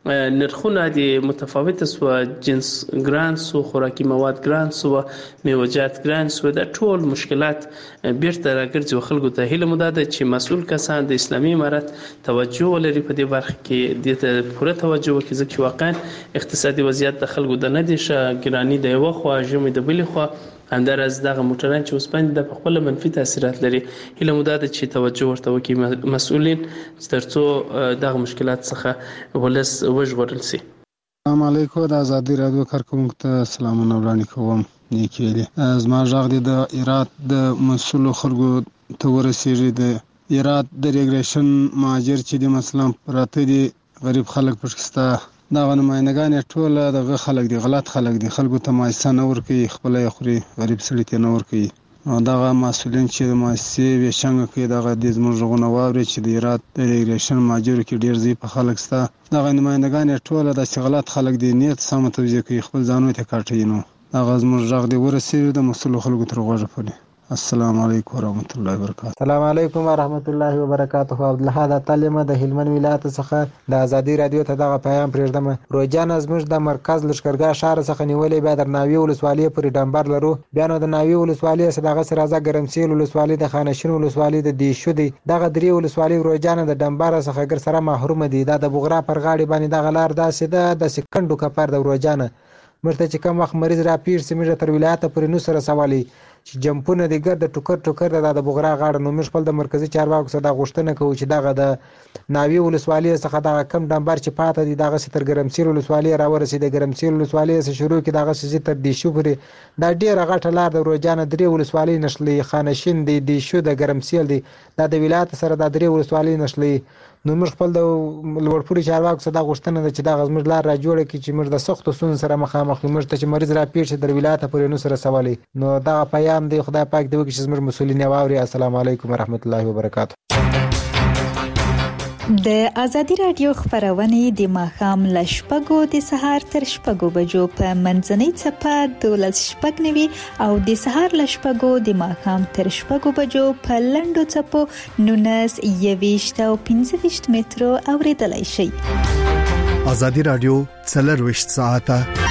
نرخونه د متفاوت سو جنس ګران سو خوراکي مواد ګران سو میوجات ګران سو د ټول مشکلات بیرته راګرځي خلکو ته هیله مداده چې مسؤل کسان د اسلامي امارت توجه ولري په دې برخه کې د پوره توجه وکړي ځکه واقعا اقتصادي وضعیت د خلکو د نه دي شه ګرانی د یو خو جمع د بل خو اندرز دغه موټران چې اوس باندې د خپل منفي تاثیرات لري هله مداده چې توجه ورته وکړي مسؤلین ترڅو دغه مشکلات څخه ولس وژغورل شي. السلام علیکم د ازادي رادیو کارکونکو ته سلامونه وړاندې کوم نیکیلي زما ژغ د ایرات د مسؤل خلکو ته ورسیږي د ایرات د ریګریشن ماجر چې د مثلا پراته دي غریب خلک پښستا دا نمائندگان ټول دغه خلک دي غلط خلک دي خلکو ته مایسه نه ورکي خپل خوري غریب سړي ته نه ورکي دغه مسؤلین چې د مؤسسې وشنګ کې دغه د زموږ غونواري چې د ایرات د ریګریشن ماجر کې ډیر زی په خلک ستا دغه نمائندگان ټول د غلط خلک دي نیت سم توجیه کوي خپل ځانو ته کاټي نو هغه زموږ ژغ دی ورسېږي د مسؤل خلکو تر غوږه پړي السلام علیکم ورحمت الله وبرکاته. السلام علیکم ورحمت الله وبرکاته. عبدالحد تعلیم د هلمند ولایت څخه د ازادي رادیو ته دغه پیغام پرېږدم. روزانه زموږ د مرکز لشکرګاه شهر څخه نیولې بیا در ناوی ولسوالۍ پورې ډمبر لرو. بیا نو د ناوی ولسوالۍ صداغه سره راځه ګرمسیل ولسوالۍ د خانشین ولسوالۍ د دیشو دی. دغه درې ولسوالۍ روزانه د ډمبر څخه ګر سره محروم دي. دا د بغرا پر غاړې باندې دغه لار داسې د سکندو کپر د روزانه مرته چې کوم وخت مریض را پیر سیمه تر ولایت پورې نو سره سوالي چې جمپونه د ګرد ټوکر د بغرا غاړه نو موږ خپل د مرکزی چارواکو سره غوښتنه کوو چې دغه د ناوی ولسوالۍ څخه د کم ډمبر چې پاتې دي دغه ستر ګرمسیر ولسوالۍ را ورسېد. ګرمسیر ولسوالۍ څخه شروع کی دغه سې تر دی شو پورې دا ډیره غټه لار د روزانه درې ولسوالۍ نشلې خانشین دی شو د ګرمسیل دی د ولایت سره د درې ولسوالۍ نشلې. نو موږ خپل د لوړپوړي چارواکو سره غوښتنه ده چې دا غزمر لار را جوړه کی چې موږ د سختو سون سره مخامخ موږ ته چې مریض را پیر شي در ولایت پورې نو سره سوالي. نو دا پیغام دی خدای پاک دی چې زموږ مسؤلین واوري. السلام علیکم ورحمت الله وبرکاته. د ازادي رادیو خبرونه د ماښام ل شپږو د سهار تر شپږو بجو په منځنۍ چپه 12:09 او د سهار ل شپږو د ماښام تر شپږو بجو په لندو چپو 19 او 15 مترو اوریدلای شي. ازادي رادیو 24 ساعته